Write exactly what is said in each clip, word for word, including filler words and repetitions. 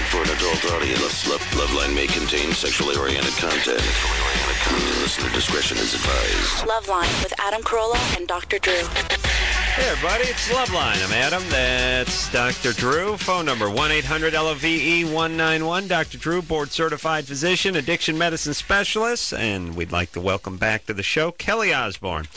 for an adult audience. Love, Loveline may contain sexually oriented content. Listener discretion is advised. Loveline with Adam Carolla and Doctor Drew. Hey, everybody, it's Loveline. I'm Adam. That's Doctor Drew. Phone number one eight hundred L O V E one nine one. Doctor Drew, board-certified physician, addiction medicine specialist, and we'd like to welcome back to the show Kelly Osborne.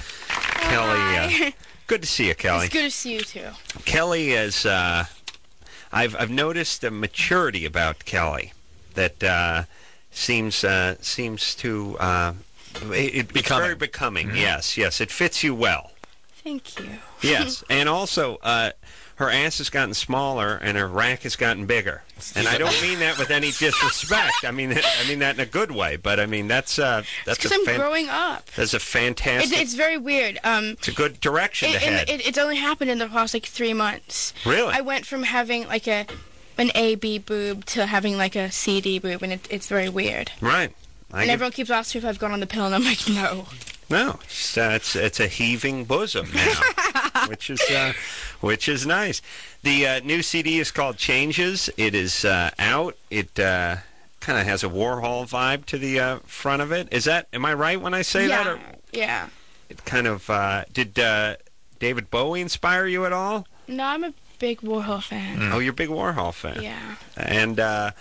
Hi. Kelly, uh, good to see you, Kelly. It's good to see you, too. Kelly is, uh, I've, I've noticed a maturity about Kelly that uh, seems uh, seems to, uh, it, it's very becoming, mm-hmm. yes, yes. It fits you well. Thank you. Yes, and also, uh, her ass has gotten smaller and her rack has gotten bigger. And I don't mean that with any disrespect. I mean, I mean that in a good way. But I mean that's uh, that's because a I'm fan- growing up. That's a fantastic. It's, it's very weird. Um, it's a good direction it, to head. It, it's only happened in the past like three months. Really? I went from having like a an A B boob to having like a C D boob, and it, it's very weird. Right. I and get... everyone keeps asking if I've gone on the pill, and I'm like, no. No, it's, uh, it's it's a heaving bosom now, which is uh, which is nice. The uh, new C D is called Changes. It is uh, out. It uh, kind of has a Warhol vibe to the uh, front of it. Is that? Am I right when I say yeah, that? Or yeah. It kind of uh, did. Uh, David Bowie inspire you at all? No, I'm a big Warhol fan. Mm. Oh, you're a big Warhol fan. Yeah. And. Uh,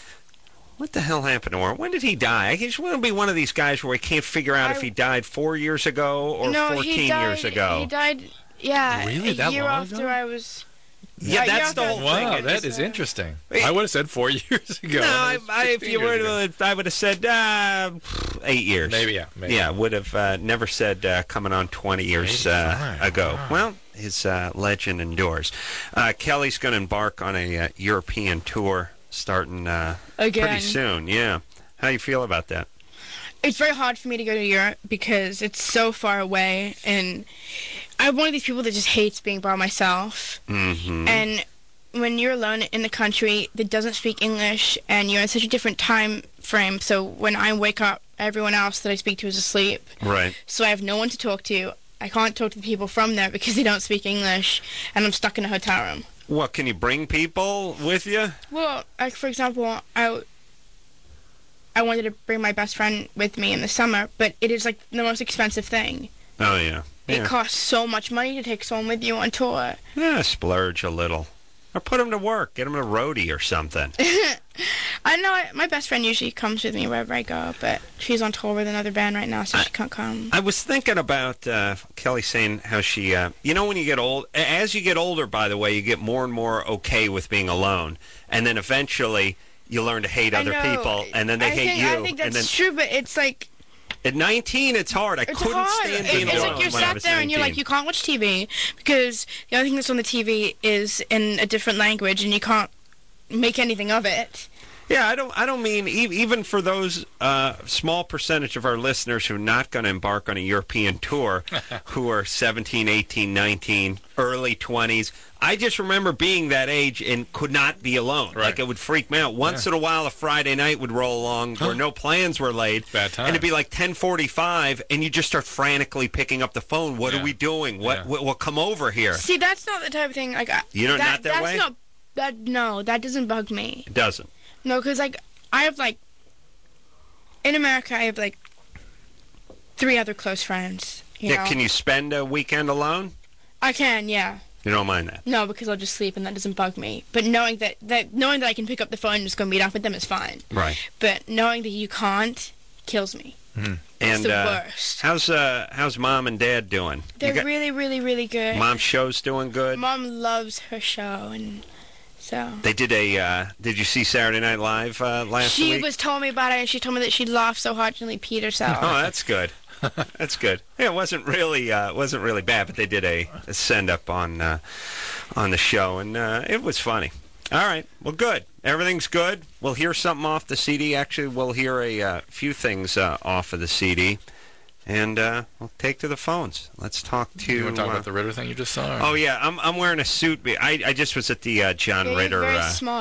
What the hell happened to him? When did he die? I just want to be one of these guys where we can't figure out I, if he died four years ago or no, fourteen he died, years ago. He died, yeah, really? a that year long after ago? I was... Yeah, yeah that's the whole wow, thing. Wow, that is interesting. I would have said four years ago. No, I, I, if you would, I would have said uh, eight years. Maybe, yeah. Maybe. Yeah, would have uh, never said uh, coming on twenty years uh, ago. Wow. Well, his uh, legend endures. Uh, Kelly's going to embark on a uh, European tour starting uh, Again. pretty soon. Yeah. How do you feel about that? It's very hard for me to go to Europe because it's so far away, and I'm one of these people that just hates being by myself. Mm-hmm. And when you're alone in the country that doesn't speak English, and you're in such a different time frame, so when I wake up, everyone else that I speak to is asleep. Right. So I have no one to talk to. I can't talk to the people from there because they don't speak English, and I'm stuck in a hotel room. What, can you bring people with you? Well, like, for example, I... I wanted to bring my best friend with me in the summer, but it is like the most expensive thing. Oh, yeah. yeah. It costs so much money to take someone with you on tour. Yeah, splurge a little. Or put them to work. Get them a roadie or something. I know I, my best friend usually comes with me wherever I go, but she's on tour with another band right now, so I, she can't come. I was thinking about uh, Kelly saying how she, uh, you know, when you get old, as you get older, by the way, you get more and more okay with being alone. And then eventually... you learn to hate other people, and then they I hate think, you. I think that's and then, true, but it's like... At nineteen, it's hard. I it's couldn't hard. stand being it's alone like you're when I sat was there and you're nineteen. like, you can't watch T V, because the only thing that's on the T V is in a different language, and you can't make anything of it. Yeah, I don't I don't mean, e- even for those uh, small percentage of our listeners who are not going to embark on a European tour, who are seventeen, eighteen, nineteen, early twenties, I just remember being that age and could not be alone. Right. Like, it would freak me out. Once yeah. in a while, a Friday night would roll along huh. where no plans were laid. Bad time. And it'd be like ten forty-five, and you just start frantically picking up the phone. What yeah. are we doing? What, yeah. what, what, come over here? See, that's not the type of thing, like... I, You don't, that, not that that's way? Not, that, no, that doesn't bug me. It doesn't. No, because, like, I have, like... In America, I have, like, three other close friends, you Yeah, know? can you spend a weekend alone? I can, yeah. You don't mind that? No, because I'll just sleep and that doesn't bug me. But knowing that, that knowing that I can pick up the phone and just go meet up with them is fine. Right. But knowing that you can't kills me. Mm-hmm. It's And the uh, worst. how's uh how's mom and dad doing? They're got, really, really, really good. Mom's show's doing good. Mom loves her show, and so They did a. Uh, did you see Saturday Night Live uh, last she week? was telling me about it, and she told me that she laughed so hard she nearly peed herself. Oh, that's good. That's good. Yeah, it wasn't really uh, wasn't really bad, but they did a, a send up on uh, on the show, and uh, it was funny. All right, well, good. Everything's good. We'll hear something off the C D. Actually, we'll hear a uh, few things uh, off of the C D, and uh, we'll take to the phones. Let's talk to. You want to talk uh, about the Ritter thing you just saw? Or? Oh yeah, I'm I'm wearing a suit. I I just was at the uh, John very, Ritter. Very uh, smart.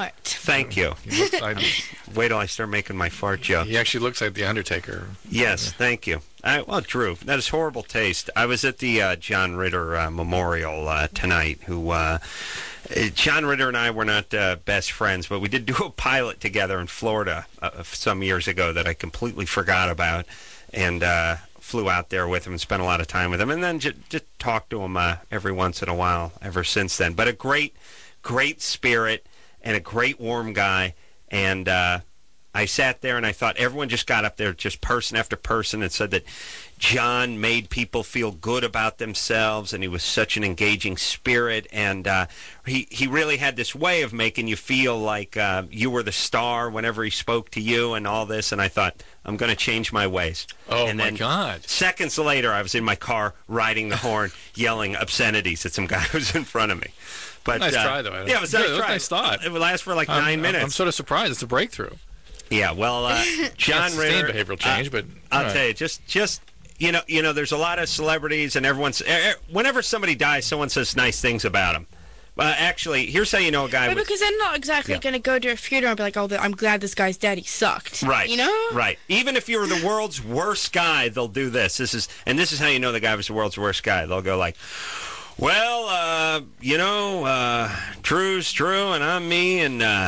Thank you. He looks like, Wait till I start making my fart joke. he actually looks like the Undertaker. Yes, thank you. I, well, Drew, that is horrible taste. I was at the uh, John Ritter uh, Memorial uh, tonight, who... Uh, John Ritter and I were not uh, best friends, but we did do a pilot together in Florida uh, some years ago that I completely forgot about, and uh, flew out there with him and spent a lot of time with him, and then just, just talked to him uh, every once in a while ever since then. But a great, great spirit and a great warm guy, and uh, I sat there and I thought everyone just got up there, just person after person, and said that John made people feel good about themselves, and he was such an engaging spirit, and uh, he he really had this way of making you feel like uh, you were the star whenever he spoke to you and all this, and I thought, I'm going to change my ways. Oh, and my then God. Seconds later, I was in my car riding the horn, yelling obscenities at some guy who was in front of me. But, Nice uh, try, though. Yeah, it was a Good, nice it was a try. nice thought. It would last for like I'm, nine I'm- minutes. I'm sort of surprised. It's a breakthrough. Yeah, well, uh, John Not Ritter. sustained behavioral change, uh, but I'll all right. tell you, just, just you know, you know, there's a lot of celebrities, and everyone's. eh, eh, Whenever somebody dies, someone says nice things about them. Uh, actually, here's how you know a guy. But was, because they're not exactly Yeah. going to go to a funeral and be like, oh, I'm glad this guy's dead. He sucked. Right. You know? Right. Even if you were the world's worst guy, they'll do this. This is, and this is how you know the guy was the world's worst guy. They'll go like, well, uh, you know, uh, Drew's Drew, and I'm me, and uh,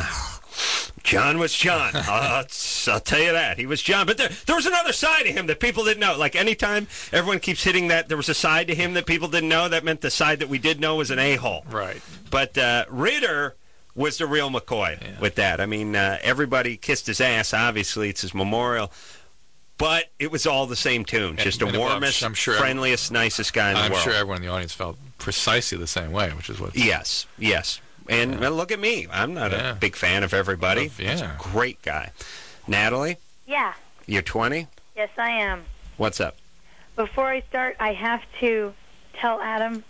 John was John. I'll, I'll tell you that. He was John. But there, there was another side to him that people didn't know. Like, anytime everyone keeps hitting that, there was a side to him that people didn't know. That meant the side that we did know was an a-hole. Right. But uh, Ritter was the real McCoy Yeah. with that. I mean, uh, everybody kissed his ass. Obviously, it's his memorial. But it was all the same tune. Just the and well, I'm warmest, su- I'm sure- friendliest, nicest guy in the I'm world. sure everyone in the audience felt precisely the same way, which is what... Yes, yes. And well, look at me. I'm not Yeah. a big fan of everybody. Love- yeah. He's a great guy. Natalie, Yeah, you're twenty? yes, I am. What's up? Before I start, I have to tell Adam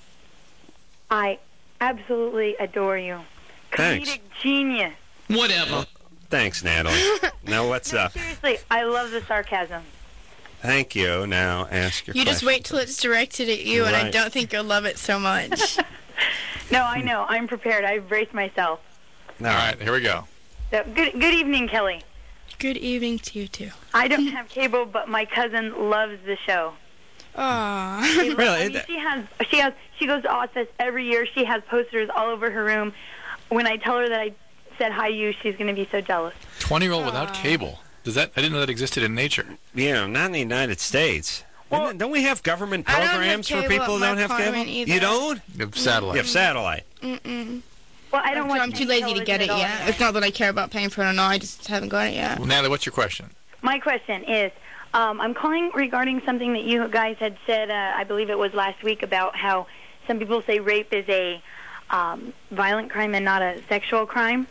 I absolutely adore you. Thanks. Comedic genius. Whatever. Thanks, Natalie. Now, what's No, up? seriously, I love the sarcasm. Thank you. Now, ask your You just question. wait till it's directed at you, and I Right. don't think you'll love it so much. No, I know. I'm prepared. I've braced myself. All All right. right, here we go. So, good, good evening, Kelly. Good evening to you, too. I don't have cable, but my cousin loves the show. Aww. She lo- Really? I mean, she has. She has. She goes to Ozfest every year. She has posters all over her room. When I tell her that I said hi to you, she's going to be so jealous. twenty-year-old without cable. Does that? I didn't know that existed in nature. Yeah, not in the United States. Well- Isn't it- don't we have government I don't have programs for cable people who at my don't have cable? apartment either. You don't? You have satellite. You have satellite. Mm-mm. Well, I don't I'm, watch I'm too any lazy to get it television at all yet. anyway. It's not that I care about paying for it or not. I just haven't got it yet. Well, Natalie, what's your question? My question is, um, I'm calling regarding something that you guys had said, uh, I believe it was last week, about how some people say rape is a um, violent crime and not a sexual crime.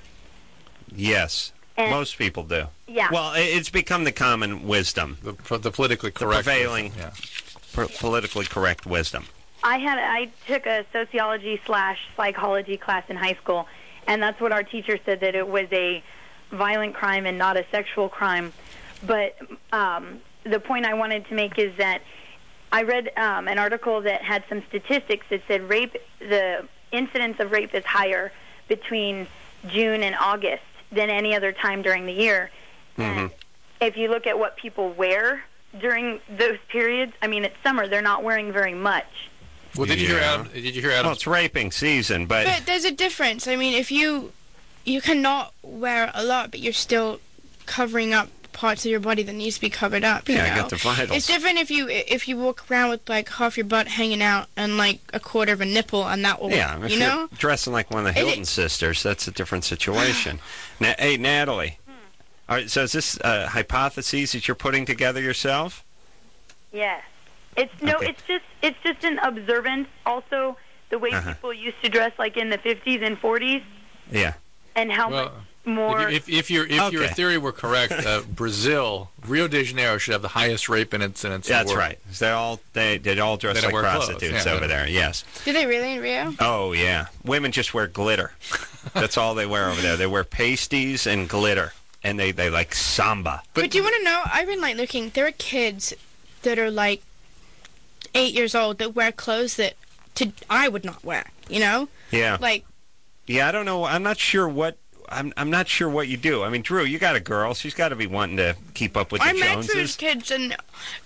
Yes. And- Most people do. Yeah. Well, i- it's become the common wisdom, The, the politically correct. prevailing- Yeah. per- politically correct wisdom. I had I took a sociology slash psychology class in high school, and that's what our teacher said, that it was a violent crime and not a sexual crime. But um, the point I wanted to make is that I read um, an article that had some statistics that said rape, the incidence of rape is higher between June and August than any other time during the year. And if you look at what people wear during those periods, I mean, it's summer, they're not wearing very much. Well, did you hear Yeah. Adam? Did you hear Adam? Well, it's raping season, but, But there's a difference. I mean, if you you cannot wear a lot, but you're still covering up parts of your body that needs to be covered up. You yeah, I know? got the vitals. It's different if you if you walk around with like half your butt hanging out and like a quarter of a nipple, and that will, Yeah, if you you're know. dressing like one of the Is it- Hilton sisters, that's a different situation. Na- hey, Natalie. All right, so is this uh, hypotheses that you're putting together yourself? Yes. It's no Okay. it's just it's just an observance also the way Uh-huh. people used to dress like in the fifties and forties Yeah. and how Well, much more If, if, if your if your Okay. theory were correct, uh, Brazil, Rio de Janeiro should have the highest rape incidence. in That's the world. right. They all they they all dress They don't like wear clothes, prostitutes yeah, over they- there. Yes. Do they really in Rio? Oh yeah. Women just wear glitter. That's all they wear over there. They wear pasties and glitter, and they they like samba. But, do you want to know? I've been like looking. There are kids that are like eight years old that wear clothes that to I would not wear. You know, Yeah. like Yeah. I don't know. I'm not sure what. I'm I'm not sure what you do. I mean, Drew, you got a girl. She's got to be wanting to keep up with the I met Joneses. Drew's kids, and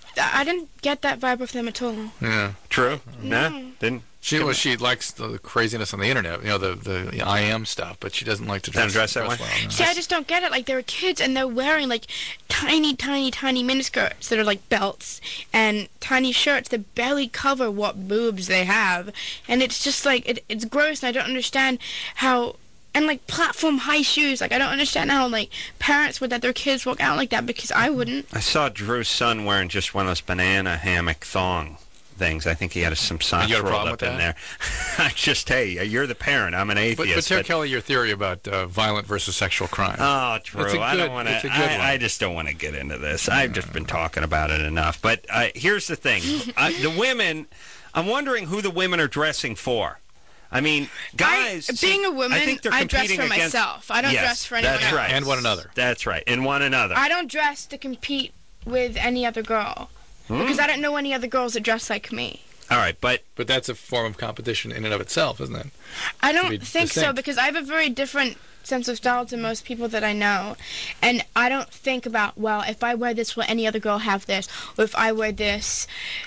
I didn't get that vibe of them at all. Yeah. True? No. Nah? Didn't? She well, she likes the craziness on the internet, you know, the the I am stuff, but she doesn't like to dress, Doesn't dress that way? well. No. See, I just don't get it. Like, they're kids, and they're wearing, like, tiny, tiny, tiny miniskirts that are like belts, and tiny shirts that barely cover what boobs they have. And it's just, like, it, it's gross, and I don't understand how... And, like, platform high shoes. Like, I don't understand how, like, parents would let their kids walk out like that, because I wouldn't. I saw Drew's son wearing just one of those banana hammock thong things. I think he had some socks You got a rolled problem up with in that? there. I just, hey, you're the parent. I'm an But, atheist. but tell but- Kelly your theory about uh, violent versus sexual crime. Oh, Drew, It's a I good- don't want it's a to. good one. I, I just don't want to get into this. I've just been talking about it enough. But uh, here's the thing: uh, the women. I'm wondering who the women are dressing for. I mean, guys. I, see, being a woman, I, think they're I dress competing for against, myself. I don't yes, dress for anyone that's else. right. And one another. That's right, and one another. I don't dress to compete with any other girl. Hmm? Because I don't know any other girls that dress like me. All right, but But that's a form of competition in and of itself, isn't it? I be don't think so, distinct. because I have a very different sense of style to most people that I know. And I don't think about, well, if I wear this, will any other girl have this? Or if I wear this,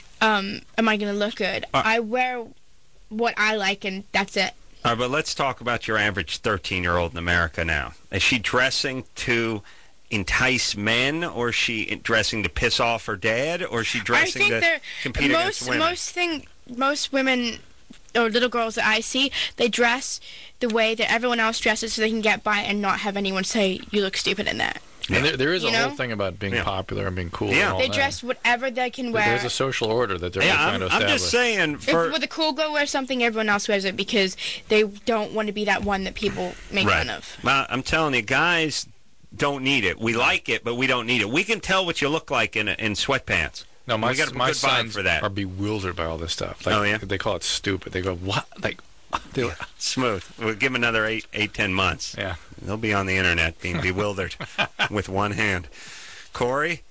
um, am I going to look good? Uh, I wear what I like, and that's it. all right, but let's talk about your average thirteen-year-old in America now. Is she dressing to entice men, or is she dressing to piss off her dad, or is she I dressing think to they're compete most against women? most thing most women or little girls that I see, they dress the way that everyone else dresses so they can get by and not have anyone say you look stupid in that. And there, there is You a know? whole thing about being Yeah. popular and being cool. Yeah. and all They that. dress whatever they can There- wear. There's a social order that they're yeah, trying I'm, to I'm establish. just saying. For If with a cool girl wears something, everyone else wears it because they don't want to be that one that people make right. fun of. Well, I'm telling you, guys don't need it. We like it, but we don't need it. We can tell what you look like in in sweatpants. No, my, we got a my good vibe sons for that. are bewildered by all this stuff. Like, Oh, yeah? They call it stupid. They go, what? Like, they, yeah. Smooth. We'll give them another eight, eight, ten months. yeah. They'll be on the internet being bewildered with one hand. Corey,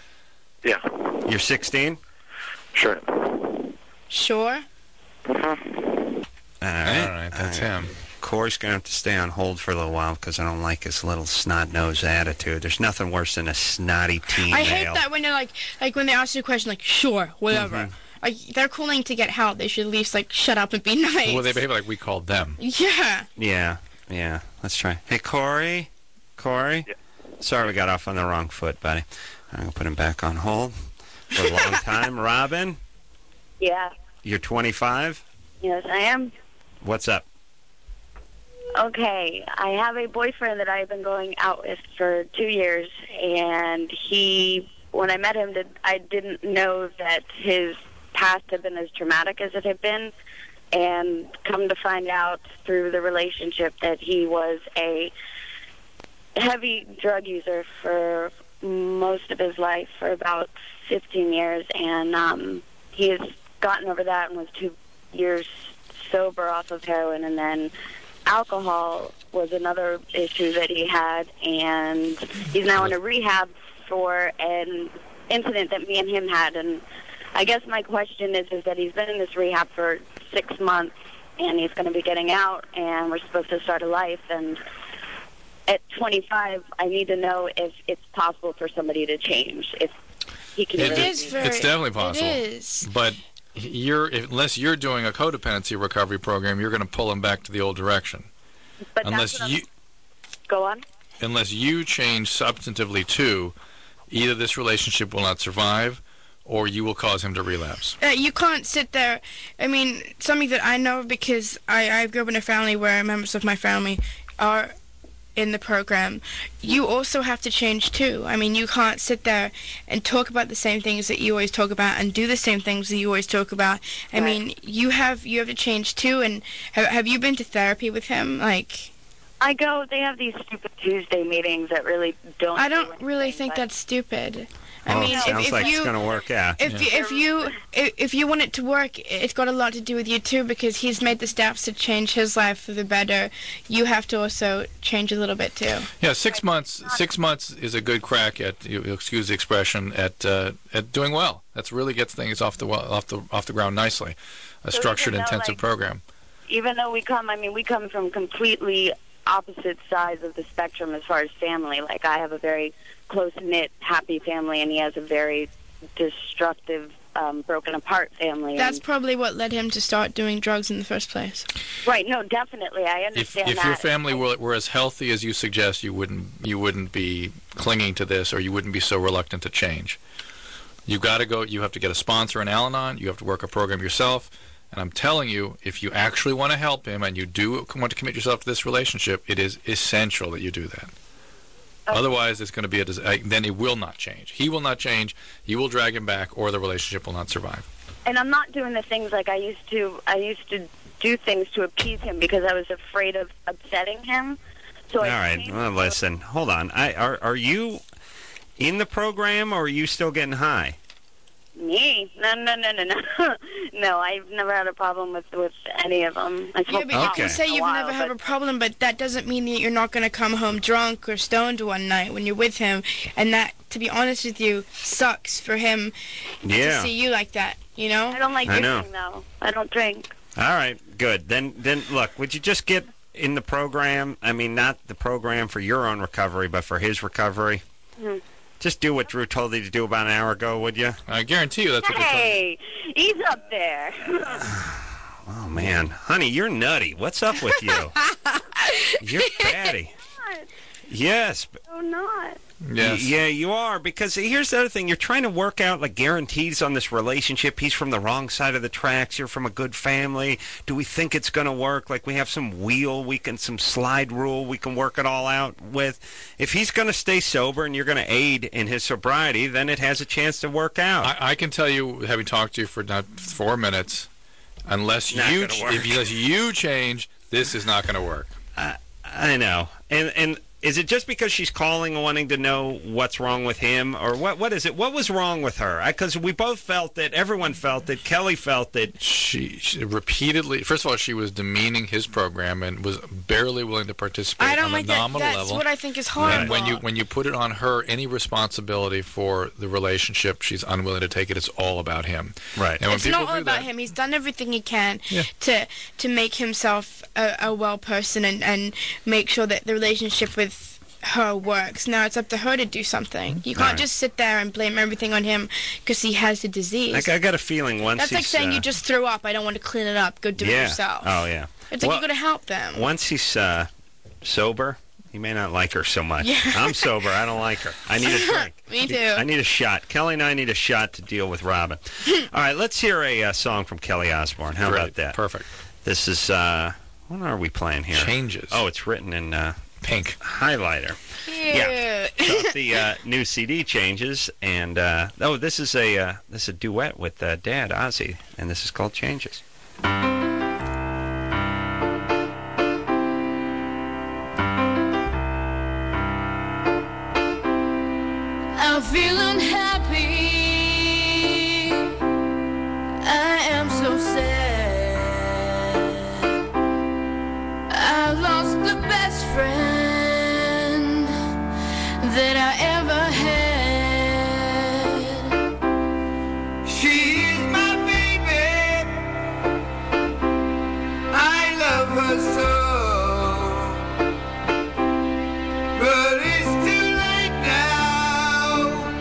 Yeah, you're sixteen? sure. Sure. All All right, that's him. Corey's going to have to stay on hold for a little while because I don't like his little snot-nosed attitude. There's nothing worse than a snotty teen I hate male. that when they're like, like when they ask you a question, like, sure, whatever. Mm-hmm. Like, they're calling to get help. They should at least, like, shut up and be nice. Well, they behave like we called them. Yeah. Yeah, yeah. Let's try. Hey, Corey? Corey? Yeah. Sorry we got off on the wrong foot, buddy. I'm going to put him back on hold for a long time. Robin, Yeah. you're twenty-five? Yes, I am. What's up? Okay. I have a boyfriend that I've been going out with for two years, and he, when I met him, did, I didn't know that his past had been as traumatic as it had been, and come to find out through the relationship that he was a heavy drug user for most of his life, for about fifteen years, and um, he has gotten over that and was two years sober off of heroin, and then alcohol was another issue that he had, and he's now in a rehab for an incident that me and him had. And I guess my question is, is that he's been in this rehab for six months, and he's going to be getting out, and we're supposed to start a life, and at twenty-five, I need to know if it's possible for somebody to change, if he can It It really is be- very... It's definitely possible. It is. But you're unless you're doing a codependency recovery program, you're going to pull him back to the old direction. But that's Unless what I'm- you Go on. unless you change substantively too, either this relationship will not survive, or you will cause him to relapse. Uh, you can't sit there. I mean, something that I know because I, I grew up in a family where members of my family are in the program. You also have to change too. I mean, you can't sit there and talk about the same things that you always talk about and do the same things that you always talk about. I Right. mean, you have you have to change too. And have, have you been to therapy with him? Like, I go, they have these stupid Tuesday meetings that really don't I do don't really anything, think but- that's stupid. I Oh, mean, if, sounds if like you it's going to work out. If Yeah. you, if you if, if you want it to work, it's got a lot to do with you too, because he's made the steps to change his life for the better. You have to also change a little bit too. Yeah, six months. Six months is a good crack at. You you'll excuse the expression at uh, at doing well. That's really gets things off the well, off the off the ground nicely. A So structured, even though, intensive like, program. Even though we come, I mean, we come from completely opposite sides of the spectrum as far as family. Like, I have a very close-knit, happy family, and he has a very destructive, um, broken apart family. That's and, probably what led him to start doing drugs in the first place. right. No, definitely. I If understand if that. your family were, were as healthy as you suggest, you wouldn't you wouldn't be clinging to this, or you wouldn't be so reluctant to change. You got to go. You have to get a sponsor in Al-Anon. You have to work a program yourself. And I'm telling you, if you actually want to help him and you do want to commit yourself to this relationship, it is essential that you do that. Okay. Otherwise, it's going to be a dis- uh, then it will not change. He will not change. You will drag him back, or the relationship will not survive. And I'm not doing the things like I used to. I used to do things to appease him because I was afraid of upsetting him. So All I right. changed Well, the- listen. Hold on. I are are you in the program, or are you still getting high? Me? No, no, no, no, no. No, I've never had a problem with with any of them. I Yeah, smoked but pot you Okay. can say once in a you've while, never had but- a problem, but that doesn't mean that you're not going to come home drunk or stoned one night when you're with him. And that, to be honest with you, sucks for him Yeah. to see you like that, you know? I don't like I know. drinking, though. I don't drink. All right. Good. Then then look. Would you just get in the program? I mean, not the program for your own recovery, but for his recovery. Hmm. Just do what Drew told you to do about an hour ago, would you? I guarantee you that's what they told you. Hey, he's up there. Oh man, honey, you're nutty. What's up with you? You're batty. Yes. b- Oh, not. Yes. Yeah, you are. Because here's the other thing: you're trying to work out like guarantees on this relationship. He's from the wrong side of the tracks. You're from a good family. Do we think it's going to work? Like we have some wheel, we can some slide rule, we can work it all out with. If he's going to stay sober and you're going to aid in his sobriety, then it has a chance to work out. I, I can tell you, having talked to you for not four minutes, unless Not you gonna work. if unless you change, this is not going to work. I know. And and is it just because she's calling and wanting to know what's wrong with him, or what? What is it? What was wrong with her? Because we both felt that, everyone felt that, Kelly felt that. She, she repeatedly, first of all, she was demeaning his program and was barely willing to participate I don't on like a that. nominal That's level. what I think is horrible. And when you when you put it on her, any responsibility for the relationship, she's unwilling to take it. It's all about him. Right. And when It's people not all do about that, him. He's done everything he can Yeah. to to make himself a, a well person and, and make sure that the relationship with her works. Now it's up to her to do something. You can't Alright. just sit there and blame everything on him because he has the disease. Like, I got a feeling once That's like he's, saying uh, you just threw up. I don't want to clean it up. Go do yeah. it yourself. Oh yeah. It's like Well, you got to help them. Once he's uh, sober, he may not like her so much. Yeah. I'm sober. I don't like her. I need a drink. Me too. I need a shot. Kelly and I need a shot to deal with Robin. All right, let's hear a uh, song from Kelly Osbourne. How Great. about that? Perfect. This is, uh, what are we playing here? Changes. Oh, it's written in uh, Pink. highlighter. Yeah. So the uh, new C D Changes, and uh, oh, this is a uh, this is a duet with uh, Dad Ozzy, and this is called Changes. I'm feeling happy. I am so sad. I lost the best friend that I ever had. She's my baby. I love her so. But it's too late now.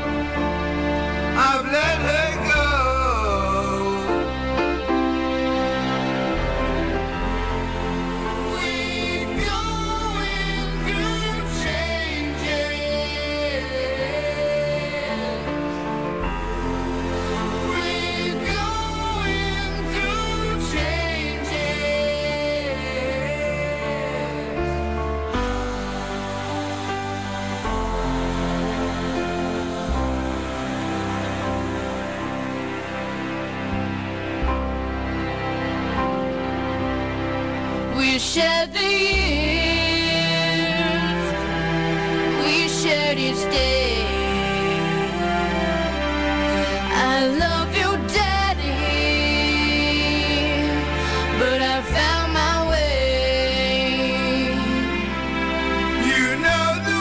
I've let her go. We're going through changes. We're going through changes. We shared the years, we shared each day. I love you, Daddy, but I found my way. You know the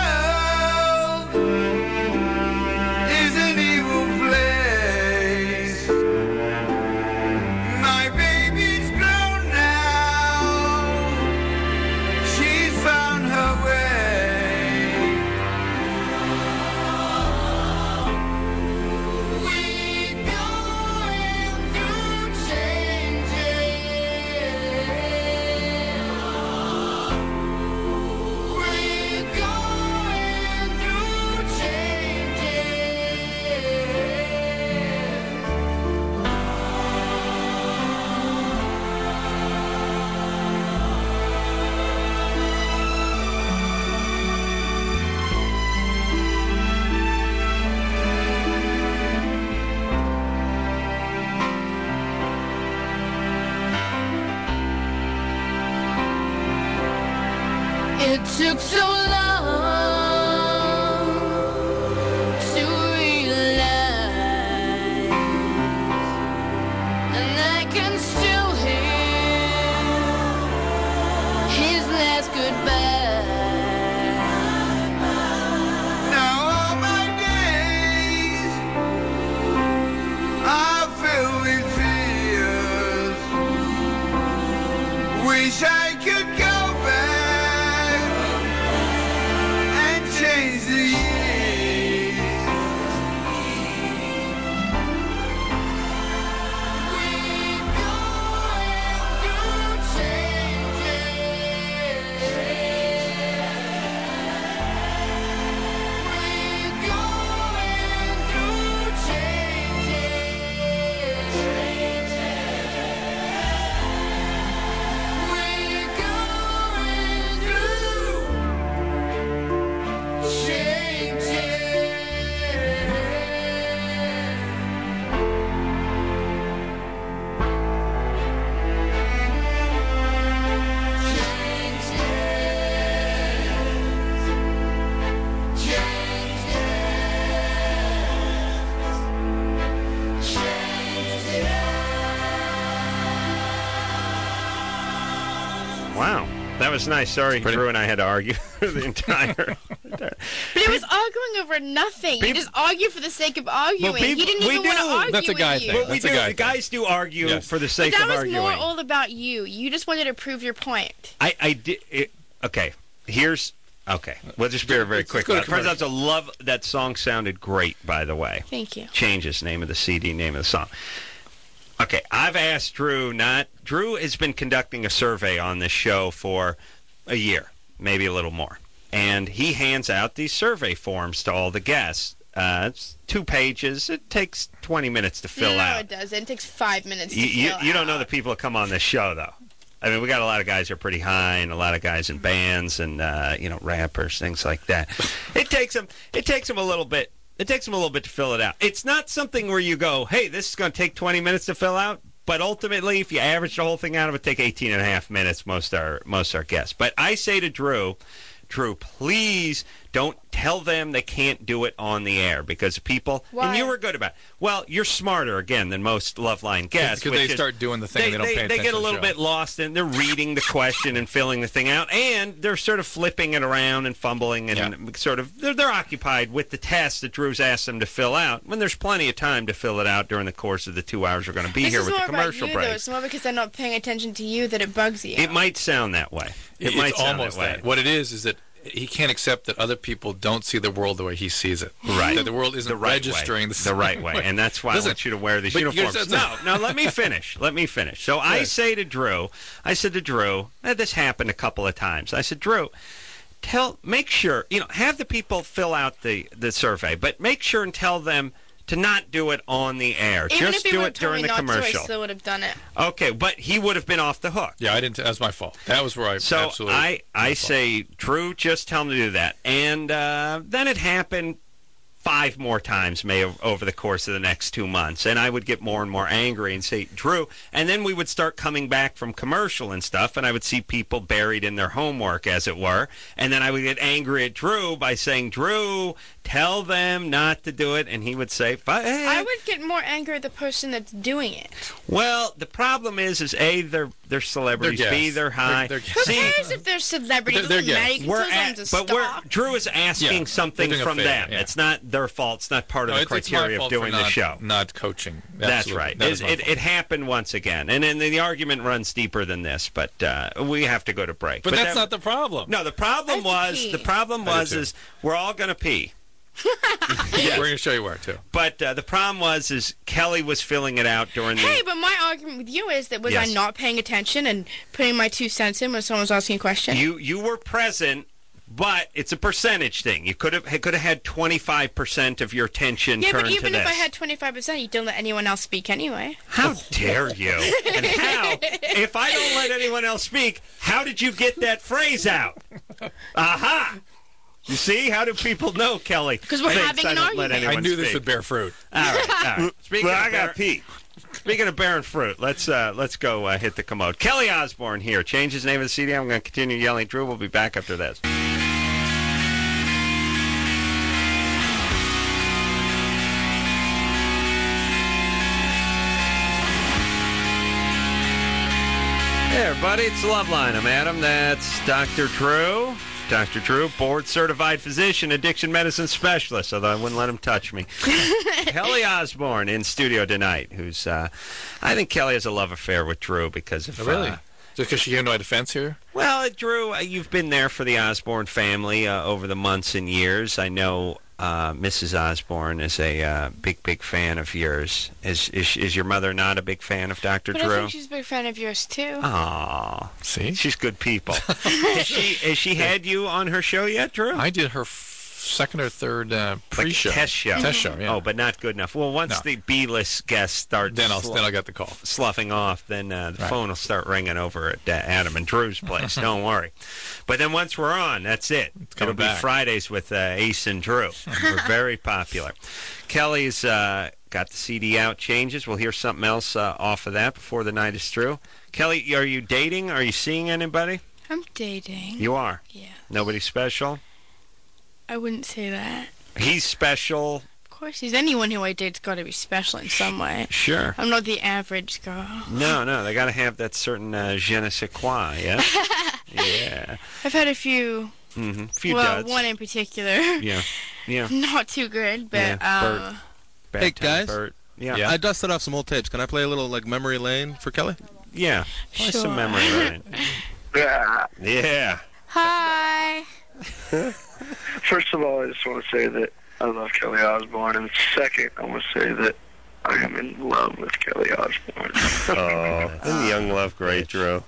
world is an evil place. My baby's grown now. She's It took so long to realize, and I can still hear his last goodbye. Now all my days are filled with fears. Wish I could go back and change the years. We're going through changes. We're going through changes. We're going through Wow. That was nice. Sorry, Pretty- Drew and I had to argue the entire... But it was arguing over nothing. You Peop- just argue for the sake of arguing. Well, people- he didn't we even want to do. argue That's a guy with you. thing. Well, we That's a do. guy The thing. guys do argue Yes. for the But sake that of was arguing. more all about you. You just wanted to prove your point. I, I did. It, okay, here's. Okay, we'll just be very, very Let's quick. go to Uh, Turns out to love that song sounded great. By the way, Thank you. changes name of the C D, name of the song. Okay, I've asked Drew. Not Drew has been conducting a survey on this show for a year, maybe a little more, and he hands out these survey forms to all the guests. Uh, it's two pages. It takes twenty minutes to fill no, out. it doesn't. It takes five minutes You, to you, fill you don't know out. the people that come on this show, though. I mean, we got a lot of guys who are pretty high, and a lot of guys in bands, and uh, you know, rappers, things like that. It takes them. It takes them a little bit. It takes them a little bit to fill it out. It's not something where you go, "Hey, this is going to take twenty minutes to fill out." But ultimately, if you average the whole thing out, it would take eighteen and a half minutes. Most are most are guests. But I say to Drew, Drew, please don't tell them they can't do it on the air because people. Why? And you were good about it. Well, you're smarter again than most Loveline guests. Because they which is- start doing the thing, they, don't pay attention they get a to the little show. bit lost and they're reading the question and filling the thing out, and they're sort of flipping it around and fumbling and Yeah. sort of they're, they're occupied with the test that Drew's asked them to fill out when there's plenty of time to fill it out during the course of the two hours we're going to be This here is with more the commercial about you, break. though. It's more because they're not paying attention to you that it bugs you. It might sound that way. It it's might sound almost that way. that. What it is is that he can't accept that other people don't see the world the way he sees it. Right. That the world isn't the right registering way. the, the right way, and that's why Listen, I want you to wear these but you're- uniforms. No, no, let me finish. Let me finish. So I ahead. say to Drew, I said to Drew, eh, this happened a couple of times. I said, Drew, tell, make sure, you know, have the people fill out the the survey, but make sure and tell them to not do it on the air. Even Just if he do would it have told during me the not commercial. to, I still would have done it. Okay, but he would have been off the hook. Yeah, I didn't. That was my fault. That was where I So absolutely. I, I my fault. say, Drew, just tell him to do that. And uh, then it happened five more times may over the course of the next two months. And I would get more and more angry and say, Drew, and then we would start coming back from commercial and stuff, and I would see people buried in their homework, as it were. And then I would get angry at Drew by saying, Drew, tell them not to do it. And he would say, hey. I would get more angry at the person that's doing it. Well, the problem is, is A, they're, they're celebrities, They're B, guests. they're high. They're- Who C, cares if they're celebrities? They're- It doesn't they're matter. guests. You can We're tell them at, to but we're, stop. Drew is asking Yeah, something they're doing a from favor, them. yeah. It's not their fault. It's not part of No, the it's, it's criteria my of fault doing for the not, show. Not coaching. That's Absolutely. right. That It's- is my it, fault. it happened once again, and then the, the argument runs deeper than this. But uh, we have to go to break. But, that's that- not the problem. No, the problem I have to was pee. the problem I do was too. is we're all going to pee. We're going to show you where too. But uh, the problem was is Kelly was filling it out during the. Hey, but my argument with you is that was Yes. I not paying attention and putting my two cents in when someone was asking a question? You you were present, but it's a percentage thing. You could have could have had twenty-five percent of your attention yeah, turned but even to if this. I had twenty-five percent, you don't let anyone else speak anyway. How dare you? And how? If I don't let anyone else speak, how did you get that phrase out? Aha! You see? How do people know, Kelly? 'Cause we're thinks having I an don't let argument. anyone I knew this speak. would bear fruit. All right, all right. Speaking Well, of I got bear- pee. Speaking of barren fruit, let's uh, let's go uh, hit the commode. Kelly Osbourne here. Change his name of the C D. I'm going to continue yelling Drew. We'll be back after this. Hey, everybody, it's Loveline. I'm Adam. That's Doctor Drew. Doctor Drew, board-certified physician, addiction medicine specialist, although I wouldn't let him touch me. Kelly Osbourne in studio tonight, who's, uh, I think Kelly has a love affair with Drew because of... Oh, really? Uh, Just because she gave no defense here? well, Drew, uh, you've been there for the Osbourne family uh, over the months and years. I know uh, Missus Osbourne is a uh, big, big fan of yours. Is, is is your mother not a big fan of Doctor But Drew? I think she's a big fan of yours, too. Aw. See? She's good people. has she has she had you on her show yet, Drew? I did her f- second or third uh, pre-show. Like a test show. Test show, yeah. Oh, but not good enough. Well, once No. the B-list guest starts Then I'll, slu- then I'll get the call. sloughing off, then uh, the Right. phone will start ringing over at uh, Adam and Drew's place. Don't worry. But then once we're on, that's it. coming It'll be back. Fridays with uh, Ace and Drew. We're very popular. Kelly's uh, got the C D out. Changes. We'll hear something else uh, off of that before the night is through. Kelly, are you dating? Are you seeing anybody? I'm dating. You are? Yeah. Nobody special? I wouldn't say that. He's special. Of course, he's anyone who I date's got to be special in some way. Sure. I'm not the average girl. No, no, they got to have that certain uh, je ne sais quoi, yeah? Yeah. I've had a few. Mm-hmm. Few well, duds. one in particular. Yeah, yeah. Not too good, but Yeah, Bert. um, Bad Hey, time, guys. Bert. Yeah. Yeah. I dusted off some old tapes. Can I play a little like memory lane for Kelly? Yeah. Play Sure. some memory lane. Yeah. Yeah. hi. First of all, I just want to say that I love Kelly Osbourne, and second, I want to say that I am in love with Kelly Osbourne. Oh, isn't young love great, Drew?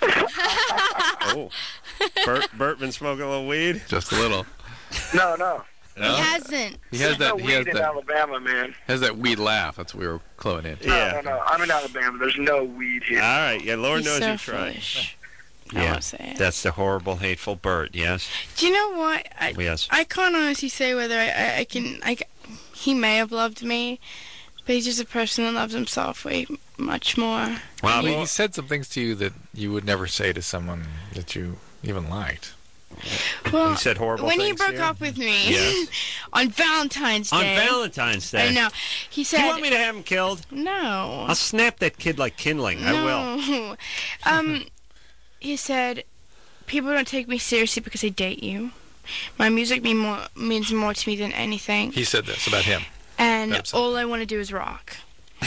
Oh. Bert, Bert been smoking a little weed? Just a little. No, no. He hasn't. He has There's no that. He has weed in that. Alabama, man. Has that weed laugh. That's what we were cluing into. No, Yeah. no, no. I'm in Alabama. There's no weed here. All right. Yeah, Lord He's knows so you tried. foolish. I Yeah. won't say it. That's the horrible, hateful Bert, yes? Do you know what? I, Yes. I can't honestly say whether I, I, I can. I, he may have loved me, but he's just a person that loves himself way much more. Wow. Well, he said some things to you that you would never say to someone that you even liked. Well, He said horrible when he things broke to you? up with me Yes. on Valentine's On Day. Valentine's Day. I know. He Do said. you want me to have him killed? No. I'll snap that kid like kindling. I will. No. um, he said, people don't take me seriously because I date you. My music mean more, means more to me than anything. He said this about him. And That's- all I want to do is rock.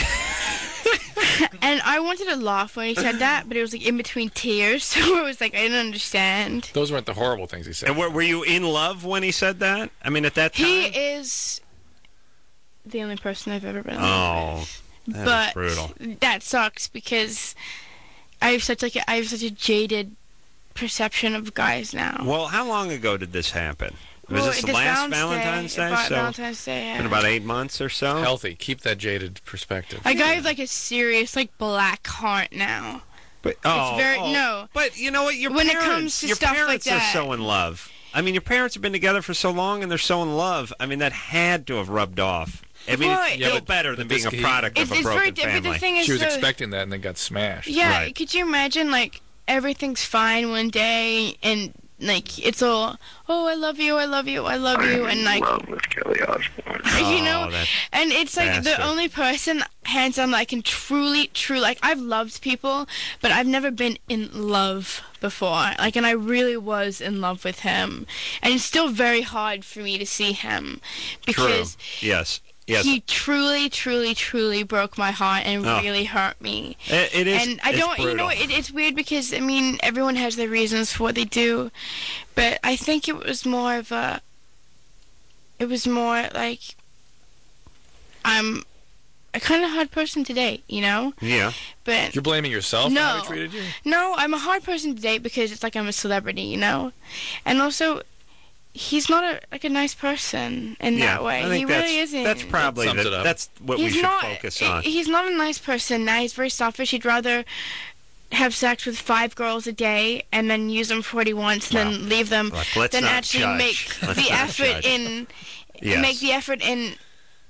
And I wanted to laugh when he said that, but it was like in between tears, so it was like I didn't understand. Those weren't the horrible things he said. And were, were you in love when he said that? I mean, at that time? He is the only person I've ever been in love Oh, with. that But is brutal. that sucks because I have such like a, I have such a jaded perception of guys now. Well, how long ago did this happen? Was Well, this this last Valentine's Valentine's Day, Day? about So Valentine's Day, yeah. been about eight months or so. Healthy. Keep that jaded perspective. Like I have like a serious like black heart now. But oh, very- oh, no. But you know what? Your When it parents, comes to your stuff like parents that. are so in love. I mean, your parents have been together for so long, and they're so in love. I mean, that had to have rubbed off. I mean, Well, it's Yeah, still but- better but than this- being a he- product It's, of a it's very broken different. family. The thing is, She was the- expecting that and then got smashed. Yeah, Right. could you imagine like everything's fine one day and like it's all oh I love you, I love you, I love you, and like love with Kelly Osbourne. you know, Oh, that and it's like bastard. the only person hands on that I can truly, truly like. I've loved people, but I've never been in love before. Like, and I really was in love with him, and it's still very hard for me to see him because True. Yes. Yes. he truly, truly, truly broke my heart and Oh. really hurt me. It, it is. And I it's don't, you know, brutal. it, it's weird because I mean, everyone has their reasons for what they do, but I think it was more of a. It was more like. I'm a kind of hard person to date, you know. Yeah. But You're blaming yourself No. for how he treated you? no, I'm a hard person to date because it's like I'm a celebrity, you know, and also. He's not a like a nice person in Yeah, that way. I think He that's, really isn't. That's probably That sums the, it up. that's what he's we should not, focus he- on. He's not a nice person. Now he's very selfish. He'd rather have sex with five girls a day and then use them forty once and Well, then leave them look, let's than not actually judge. make Let's the not effort judge. in Yes. make the effort in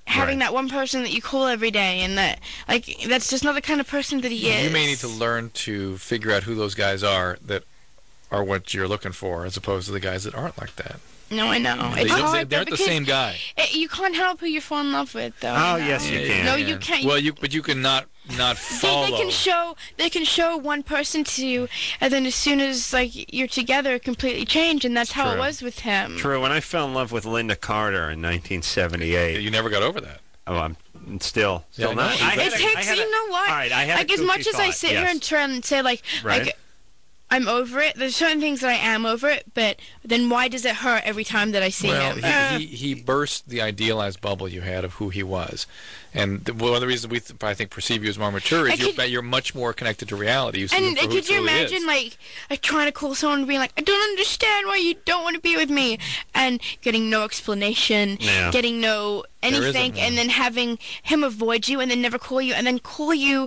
having Right. that one person that you call every day, and that like that's just not the kind of person that he is. You may need to learn to figure out who those guys are that are what you're looking for, as opposed to the guys that aren't like that. No, I know. They, It's they, hard, they though, aren't the because same guy. It, you can't help who you fall in love with, though. Oh, you know? yes, you can. No, Yeah. you can't. Well, you but you can not not They, follow. they can show they can show one person to you, and then as soon as like you're together, it completely change, and that's how it True. was with him. True. When I fell in love with Linda Carter in nineteen seventy-eight. You never got over that. Oh, I'm still still Yeah, I know. not. It I had It a- I takes, had a- you know what? All right, I had a like as much goofy as I thought, sit here yes. and try and say like Right. like I'm over it. There's certain things that I am over it, but then why does it hurt every time that I see Well, him? Uh, he, he, he burst the idealized bubble you had of who he was. And the, one of the reasons we, th- I think, perceive you as more mature is I you're, could- you're much more connected to reality. You see him and for uh, who could you truly imagine is. like like trying to call someone and being like, I don't understand why you don't want to be with me, and getting no explanation, Yeah. getting no There isn't anything, one. and then having him avoid you and then never call you, and then call you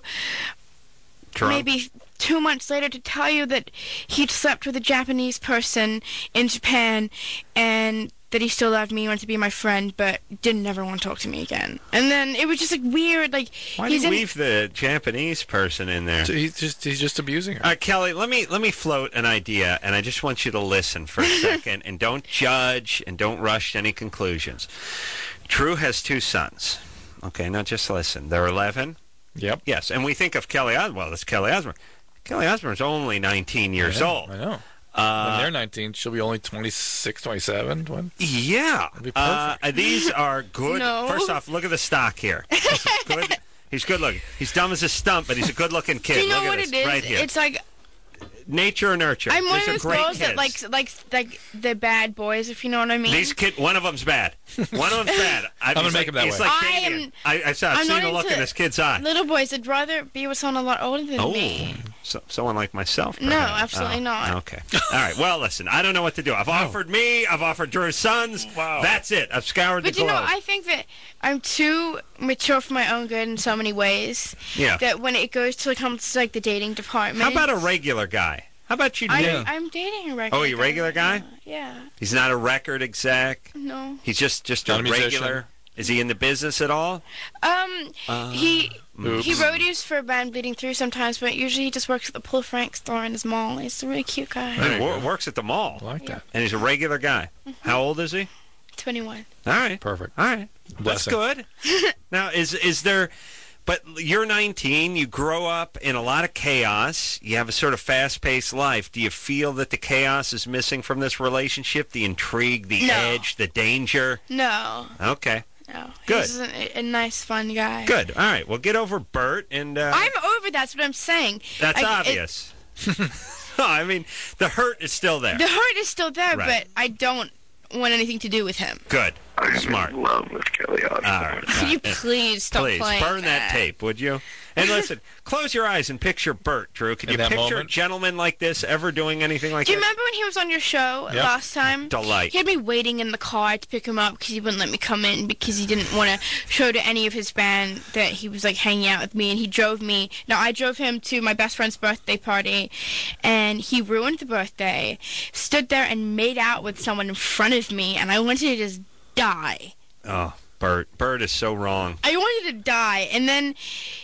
Drunk. maybe two months later to tell you that he'd slept with a Japanese person in Japan and that he still loved me, wanted to be my friend, but didn't ever want to talk to me again. And then it was just like weird, like Why do he's you in. leave the Japanese person in there? So he's just he's just abusing her. All right, Kelly, let me let me float an idea, and I just want you to listen for a second, and don't judge, and don't rush to any conclusions. Drew has two sons. Okay, now just listen. They're eleven. Yep. Yes, and we think of Kelly Osbourne. Well, it's Kelly Osbourne. Kelly Osbourne's only nineteen years I know, old. I know. Uh, when they're nineteen, she'll be only twenty-six, twenty-seven. When? Yeah. That'd be Uh, perfect. these are good. No. First off, look at the stock here. He's good. He's good looking. He's dumb as a stump, but he's a good looking kid. Do you know look at what this, it is? right here. It's like Nature or nurture. I'm one These of are those great girls that kids. likes like like the bad boys, if you know what I mean. These kid, one of them's bad. One of them's bad. I, I'm gonna he's make like, him that he's way. Like I Damien. am- I, I saw. I've I'm seen not the look in into this kid's eye. Little boys, I'd rather be with someone a lot older than Oh, me. so, someone like myself? No, perhaps. absolutely Oh, not. Okay. All right. Well, listen. I don't know what to do. I've offered me. I've offered Drew's sons. Wow. That's it. I've scoured But the you know, globe. I think that I'm too mature for my own good in so many ways. Yeah. That when it goes to comes to like the dating department. How about a regular guy? How about you? I, date? I'm dating a regular. Oh, you regular guy? Yeah. He's not a record exec. No. He's just just Not a a musician. regular. Is he in the business at all? Um, he Oops. he roadies for a band Bleeding Through sometimes, but usually he just works at the Paul Frank store in his mall. He's a really cute guy. There He you wor- go. works at the mall, I like that. and he's a regular guy. How old is he? twenty-one. All right. Perfect. All right. That's Blessing. good. Now, is is there? But you're nineteen. You grow up in a lot of chaos. You have a sort of fast-paced life. Do you feel that the chaos is missing from this relationship? The intrigue, the No. edge, the danger. No. Okay. No. Good. He's a, a nice, fun guy. Good. All right. Well, get over Bert, and uh, I'm over. That's what I'm saying. that's I- it- obvious. No, I mean, the hurt is still there. The hurt is still there, Right. but I don't want anything to do with him. Good. I'm Smart. in love with Kelly Osbourne. All right. Could you Yeah. please stop Please playing burn that tape, would you? And listen, close your eyes and picture Bert, Drew. Could In you that picture a moment? gentleman like this ever doing anything like Do you that? remember when he was on your show Yep. last time? Delight. He had me waiting in the car to pick him up because he wouldn't let me come in because he didn't want to show to any of his band that he was like hanging out with me, and he drove me. No, I drove him to my best friend's birthday party, and he ruined the birthday. Stood there and made out with someone in front of me, and I wanted to just die. Oh, Bert. Bert is so wrong. I wanted to die, and then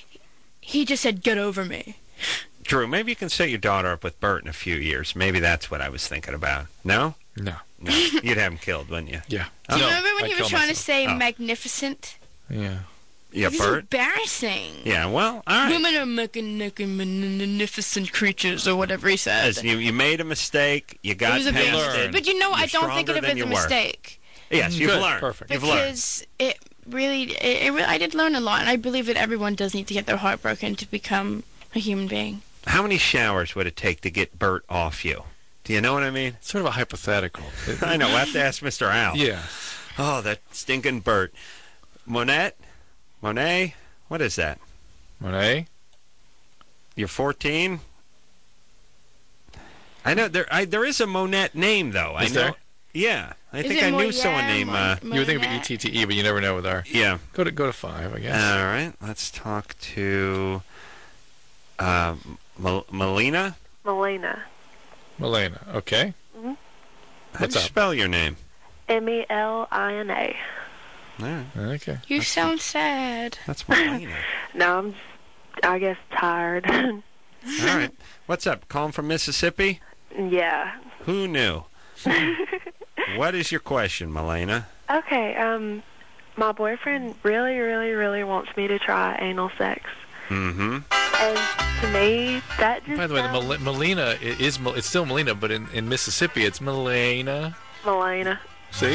he just said, "Get over me." Drew, maybe you can set your daughter up with Bert in a few years. Maybe that's what I was thinking about. No? No. No. You'd have him killed, wouldn't you? Yeah. Do you No, remember when I'd he was kill trying myself. to say Oh. magnificent? Yeah. Yeah, It's Bert? embarrassing. Yeah, well, all right. Women are magnificent, magnificent creatures, or whatever he said. As you, you made a mistake. You got It was a big past mistake. it. But you know, I You're don't think of stronger it than as a you were. mistake. Yes, you've Good. learned. Perfect. You've learned. Because it really, it, it really, I did learn a lot, and I believe that everyone does need to get their heart broken to become a human being. How many showers would it take to get Bert off you? Do you know what I mean? It's sort of a hypothetical. I know. We'll have to ask Mister Al. Yeah. Oh, that stinking Bert. Monette? Monet? What is that? Monet? You're fourteen? I know there I, there is a Monette name, though. I Is know. there? Yeah. I Is think it I knew Moyet, someone named... Uh, Mon- You would think of Monette? E T T E, but you never know with our... yeah. Go to go to five, I guess. All right. Let's talk to... Uh, Mel- Melina? Melina. Melena. Okay. Mhm. How What's do you up? spell your name? M E L I N A. All right. Okay. You That's sound sad. That's Melina. No, I'm, I guess, tired. All right. What's up? Calling from Mississippi? Yeah. Who knew? What is your question, Melina? Okay, um, my boyfriend really, really, really wants me to try anal sex. Mm-hmm. And to me, that just By the way, the sounds- Mel- Melina i- is Mel- it's still Melina, but in, in Mississippi it's Melina. Melina. See?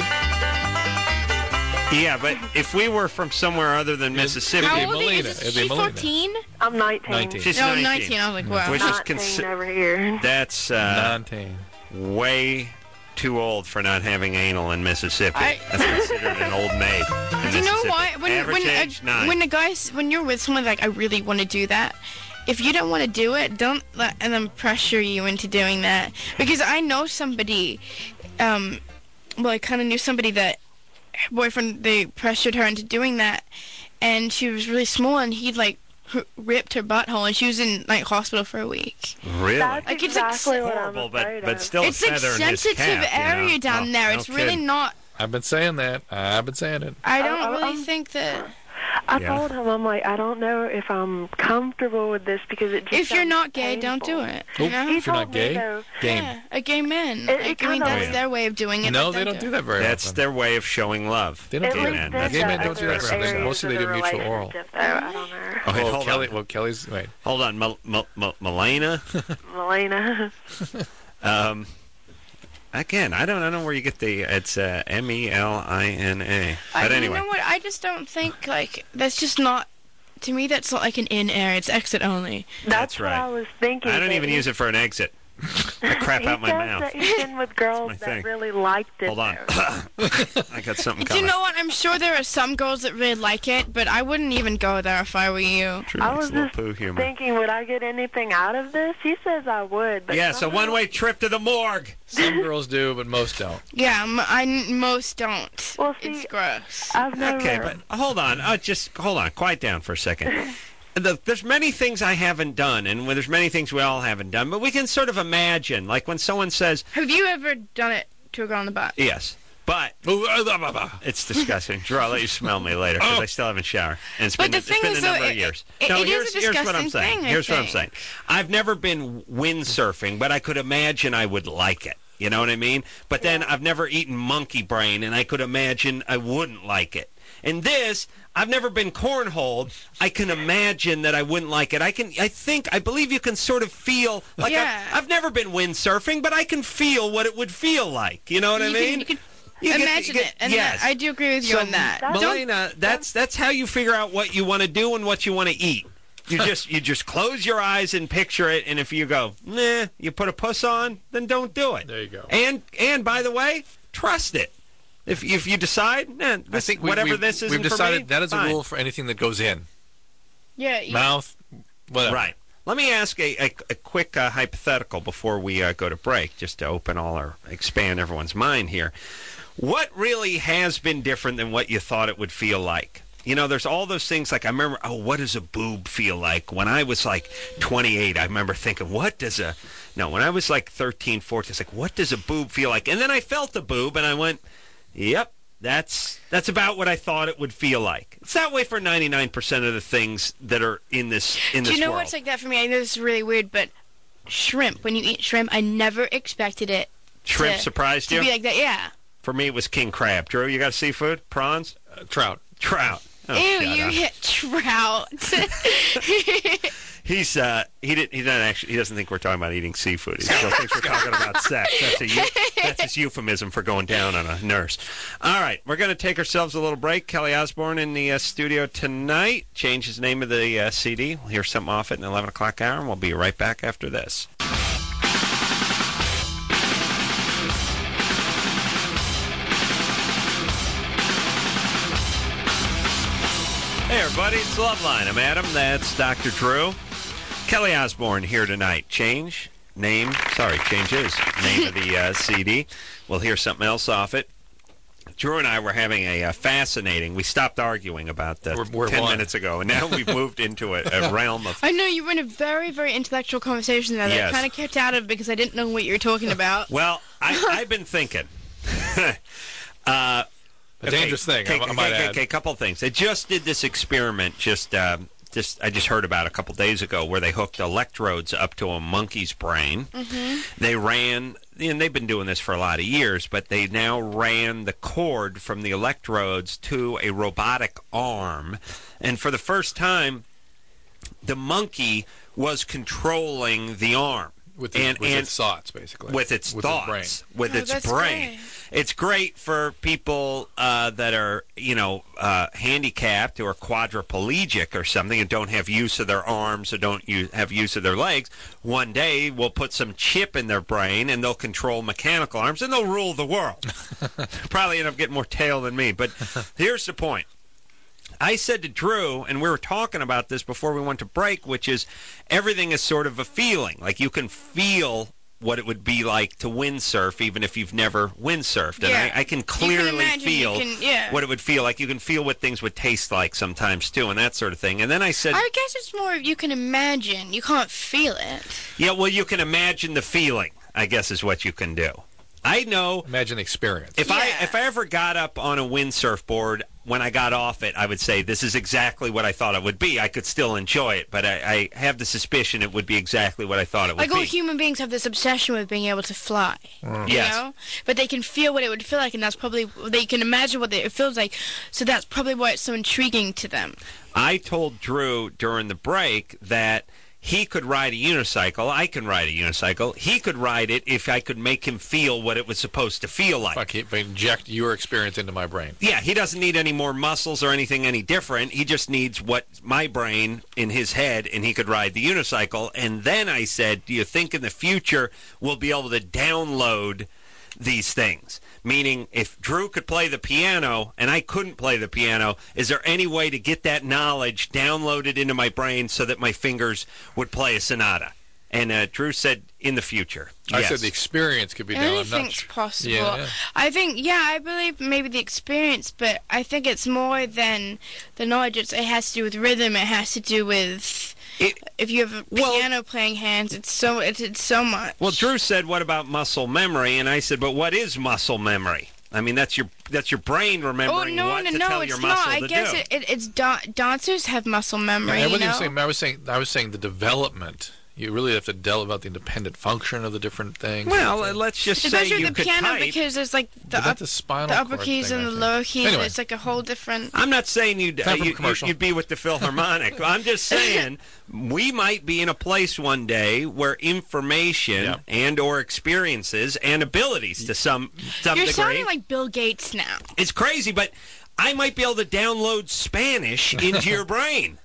Yeah, but if we were from somewhere other than Mississippi, How old Melina. is It'd she? be Melina. fourteen? I'm nineteen. nineteen. she's No, nineteen. nineteen. I was like, wow. Which is nineteen consi- over here. That's uh, nineteen. way too old for not having anal in Mississippi. I- That's considered an old maid. in Do you know Mississippi. what? When Average when age, a, nine. when a guy's when you're with someone like I really want to do that, if you don't want to do it, don't let them pressure you into doing that. Because I know somebody, um, well, I kind of knew somebody that her boyfriend they pressured her into doing that, and she was really small, and he like h- ripped her butthole, and she was in like hospital for a week. Really? That's Like, it's like exactly what I'm horrible, but afraid but of. still It's a like feather in his sensitive cap, you know? area down Oh, there. no It's really kidding. not. I've been saying that. I've been saying it. I I- don't I- really I'm- think that. I Yeah. told him, I'm like, I don't know if I'm comfortable with this because it just If you're sounds not gay, don't do painful. it. Oh, You know? He if you're not told me, gay, though- game. Yeah, a gay man. It- Like, it I mean, kinda- that's Yeah. their way of doing it. No, but they don't do that very That's often. their way of showing love. They don't At do Gay least men. there's That's Gay men the don't do other that very often. areas Mostly of they the do mutual oral. relationship, Though. I don't know. Oh, wait, well, hold Kelly, on. well, Kelly's wait. Hold on, Mel- Mel- Mel- Melina. Melina. Um, again, I don't, I don't know where you get the. It's uh, M E L I N A. I, But anyway, You know what? I just don't think, like, that's just not, to me, that's not like an in area. It's exit only. That's, That's what right. I was thinking. I don't but even he- use it for an exit. I crap he out my says mouth. that he's been with girls my that thing. really liked it. Hold on. though. I got something Do coming. you know what? I'm sure there are some girls that really like it, but I wouldn't even go there if I were you. True, I makes was a little just poo humor. thinking, would I get anything out of this? He says I would. But Yeah, so somehow- one-way trip to the morgue. Some girls do, but most don't. Yeah, m- I n- most don't. Well, see, it's gross. I've never. Okay, but hold on. Uh, just hold on. Quiet down for a second. The, there's many things I haven't done, and there's many things we all haven't done, but we can sort of imagine. Like when someone says, Have you ever done it to a girl in the butt? yes, but it's disgusting. Drew, I'll let you smell me later because I still haven't showered. And it's But been, the it's thing been is, a though, number of it- years. it- no, it is here's, a here's what I'm disgusting saying. thing, I here's what I'm think. saying. I've never been windsurfing, but I could imagine I would like it. You know what I mean? But then I've never eaten monkey brain, and I could imagine I wouldn't like it. And this, I've never been cornholed. I can imagine that I wouldn't like it. I can, I think, I believe you can sort of feel like Yeah. I've, I've never been windsurfing, but I can feel what it would feel like. You know what I You mean? can, you can You get- imagine you get- it, and yes. that, I do agree with you So, on that. Don't- Melina, that's that's how you figure out what you want to do and what you want to eat. You just you just close your eyes and picture it, and if you go, nah, you put a puss on, then don't do it. There you go. And and by the way, trust it. If if you decide, nah, this, I think we, whatever we've, this is, we've decided for me, that is fine. a rule for anything that goes in. yeah, you- Mouth, whatever. Right. Let me ask a, a, a quick uh, hypothetical before we uh, go to break, just to open all our, expand everyone's mind here. What really has been different than what you thought it would feel like? You know, there's all those things like I remember, oh, what does a boob feel like? When I was like twenty-eight, I remember thinking, what does a, no, when I was like thirteen, fourteen, it's like, what does a boob feel like? And then I felt a boob and I went, yep, that's that's about what I thought it would feel like. It's that way for ninety-nine percent of the things that are in this in Do this you know world. what's like that for me? I know this is really weird, but shrimp, when you eat shrimp, I never expected it Shrimp to, surprised to you? be like that. Yeah. For me, it was king crab. Drew, you got seafood? Prawns? Uh, trout. Trout. Oh, Ew, shut you up. hit trout. He's uh he didn't he doesn't actually he doesn't think we're talking about eating seafood. He still thinks we're talking about sex. That's a eu- that's his euphemism for going down on a nurse. All right, we're going to take ourselves a little break. Kelly Osbourne in the uh, studio tonight. Change his name of the uh, C D. We'll hear something off it in the eleven o'clock hour, and we'll be right back after this. Hey everybody, it's Loveline. I'm Adam. That's Doctor Drew. Kelly Osbourne here tonight. Change name. Sorry, changes name of the uh, C D. We'll hear something else off it. Drew and I were having a uh, fascinating. We stopped arguing about uh, We're- we're ten one. minutes ago, and now we've moved into a, a realm of. I know you were in a very, very intellectual conversation that Yes. I kind of kept out of because I didn't know what you were talking about. Well, I, I've been thinking. uh, That's A dangerous thing, I- I might okay, add. Okay, a couple of things. They just did this experiment. Just, um, just I just heard about it a couple days ago, where they hooked electrodes up to a monkey's brain. Mm-hmm. They ran, and they've been doing this for a lot of years, but they now ran the cord from the electrodes to a robotic arm, and for the first time, the monkey was controlling the arm. With, the, and, with and its thoughts, basically. with its with thoughts, its brain. with Oh, its that's brain. great. It's great for people uh, that are, you know, uh, handicapped or quadriplegic or something and don't have use of their arms or don't use, have use of their legs. One day we'll put some chip in their brain and they'll control mechanical arms and they'll rule the world. Probably end up getting more tail than me. But here's the point. I said to Drew, and we were talking about this before we went to break, which is everything is sort of a feeling. Like you can feel what it would be like to windsurf, even if you've never windsurfed. And Yeah. I, I can You can clearly imagine, you feel can- yeah. what it would feel like. You can feel what things would taste like sometimes, too, and that sort of thing. And then I said, I guess it's more you can imagine. You can't feel it. yeah, well, you can imagine the feeling, I guess is what you can do. I know Imagine the experience. if I Yeah. if I ever got up on a windsurf board, when I got off it, I would say this is exactly what I thought it would be. I could still enjoy it, but I, I have the suspicion it would be exactly what I thought it would Like be. all human beings have this obsession with being able to fly. You Yes. know? But they can feel what it would feel like, and that's probably, they can imagine what it feels like, so that's probably why it's so intriguing to them. I told Drew during the break that he could ride a unicycle. I can ride a unicycle. He could ride it if I could make him feel what it was supposed to feel like. If I, can, if I inject your experience into my brain. Yeah, he doesn't need any more muscles or anything any different. He just needs what my brain in his head, and he could ride the unicycle. And then I said, do you think in the future we'll be able to download these things? Meaning, if Drew could play the piano and I couldn't play the piano, is there any way to get that knowledge downloaded into my brain so that my fingers would play a sonata? And uh, Drew said, in the future. I Yes. said the experience could be done. I'm not Anything's sure. possible. Yeah, yeah. I think, yeah, I believe maybe the experience, but I think it's more than the knowledge. It's, it has to do with rhythm. It has to do with It- if you have a piano playing hands. It's so it's, it's so much. Well, Drew said, "What about muscle memory?" And I said, "But what is muscle memory? I mean, that's your that's your brain Oh remembering no, what no, to no! tell It's your not. muscle I to guess do." it, it, it's da- dancers have muscle memory. I you wasn't know? even saying. I was saying. I was saying the development. You really have to delve about the independent function of the different things. Well, uh, let's just say Especially you with the could piano type. because there's like the, But up, that's a spinal the upper cord keys thing, and I the think. lower keys. Anyway. It's like a whole different. I'm not saying you'd, uh, Time for you, commercial. you'd be with the Philharmonic. I'm just saying we might be in a place one day where information Yeah. and or experiences and abilities to some some You're degree. sounding like Bill Gates now. It's crazy, but I might be able to download Spanish into your brain.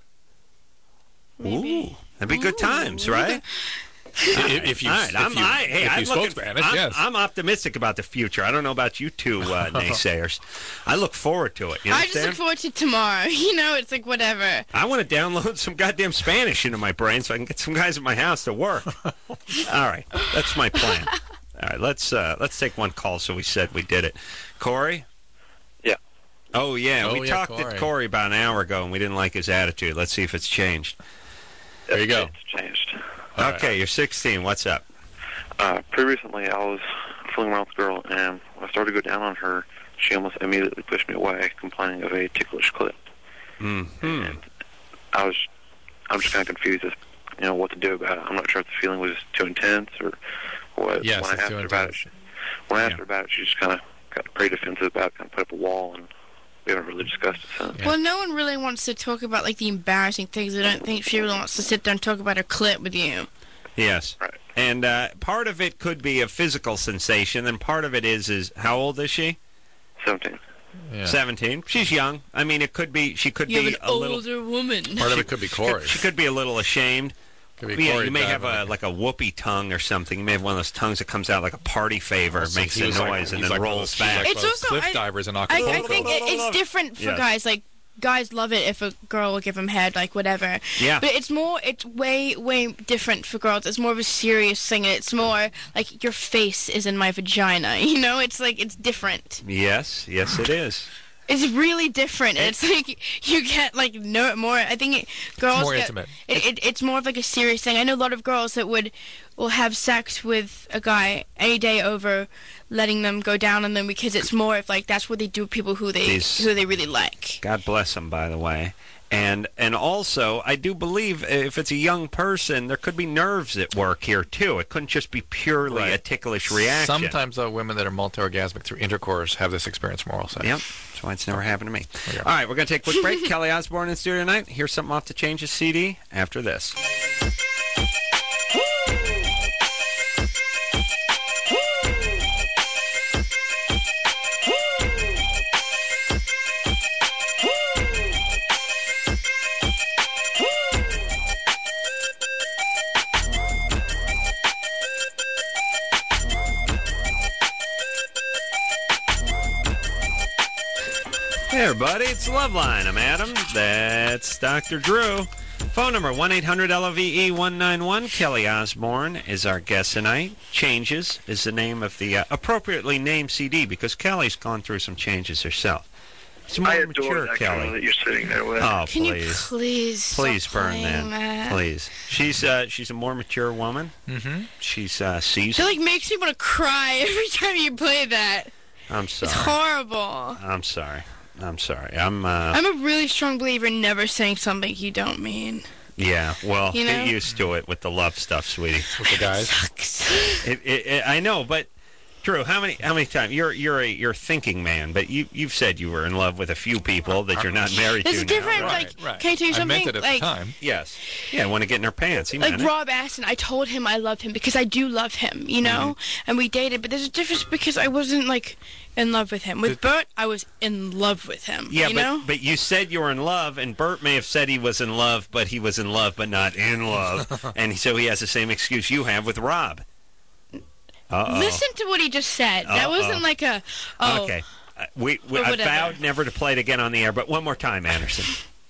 Ooh, that'd be good times, right? if, if you, All right, if I'm, you, I, hey, if I'm you spoke looking, Spanish, I'm, yes. I'm optimistic about the future. I don't know about you two uh, naysayers. I look forward to it. You I just understand? look forward to tomorrow. You know, it's like whatever. I want to download some goddamn Spanish into my brain so I can get some guys at my house to work. All right, that's my plan. All right, let's uh, let's take one call. So we said we did it. Corey? Yeah. Oh yeah, Oh, we yeah, talked Corey. to Corey about an hour ago, and we didn't like his attitude. Let's see if it's changed. There you go. It's changed. All okay, right. you're sixteen. What's up? Uh, previously, I was fooling around with a girl, and when I started to go down on her, she almost immediately pushed me away, complaining of a ticklish clip. Mm-hmm. And I was, I'm just kind of confused as you know what to do about it. I'm not sure if the feeling was too intense or what. Yes, when I it's asked too her about it, intense. she, when I asked Yeah. her about it, she just kind of got very defensive about it, kind of put up a wall, and we haven't really discussed it since. Yeah. Well, no one really wants to talk about like the embarrassing things. I don't think she really wants to sit there and talk about her clip with you. Yes. Right. And uh, part of it could be a physical sensation, and part of it is is how old is she? Seventeen. Yeah. Seventeen. She's young. I mean, it could be. She could You be have an a little. older woman. Part of it could be Corey. She could be a little ashamed. Could be Yeah, Corey you may have diving. a like a whoopee tongue or something. You may have one of those tongues that comes out like a party favor, So makes he a was like- noise, and he's then like one of rolls those- back. like It's those also- cliff I- divers in I, Acapulco. I think it, it's different for Yes. guys. Like guys love it if a girl will give them head, like whatever. Yeah. But it's more. It's way way different for girls. It's more of a serious thing. It's more like your face is in my vagina. You know. It's like it's different. Yes, yes, it is. It's really different. It's like you get like no more. I think it, girls more get, intimate. It, it, it's more of like a serious thing. I know a lot of girls that would will have sex with a guy any day over letting them go down on them because it's more of like that's what they do with people who they These- who they really like. God bless them, by the way. And and also, I do believe if it's a young person, there could be nerves at work here, too. It couldn't just be purely Right. a ticklish reaction. Sometimes, though, women that are multi-orgasmic through intercourse have this experience more also. Yep. That's why it's never happened to me. All right, we're going to take a quick break. Kelly Osbourne in studio tonight. Here's something off the Changes C D after this. Hey, everybody, it's Loveline. I'm Adam. That's Doctor Drew. Phone number one eight hundred L O V E one nine one. Kelly Osbourne is our guest tonight. Changes is the name of the uh, appropriately named C D because Kelly's gone through some changes herself. It's more I adore mature, that Kelly. girl that you're sitting there with. Oh, Can please. you please Please stop burn playing that. that? Please. She's uh, she's a more mature woman. Mm-hmm. She's uh, It seasoned. like makes me want to cry every time you play that. I'm sorry. It's horrible. I'm sorry. I'm sorry. I'm. Uh, I'm a really strong believer in never saying something you don't mean. yeah. Well, You know? get used to it with the love stuff, sweetie. With the guys. Sucks. It, it, it, I know, but Drew, how many how many times you're you're a you're a thinking man, but you you've said you were in love with a few people that you're not married It's to different. now. Like, Right, right. can I tell you I something? meant it at like, the time. Yes. Yeah, want to get in her pants. He like meant it. Rob Aston, I told him I loved him because I do love him, you know, Mm-hmm. and we dated. But there's a difference because I wasn't like in love with him. With Bert, I was in love with him. Yeah, you but know. but you said you were in love, and Bert may have said he was in love, but he was in love, but not in love, and so he has the same excuse you have with Rob. Uh-oh. Listen to what he just said. That Uh-oh. wasn't like a oh. Okay. Uh, we, we Or I whatever. vowed never to play it again on the air, but one more time, Anderson.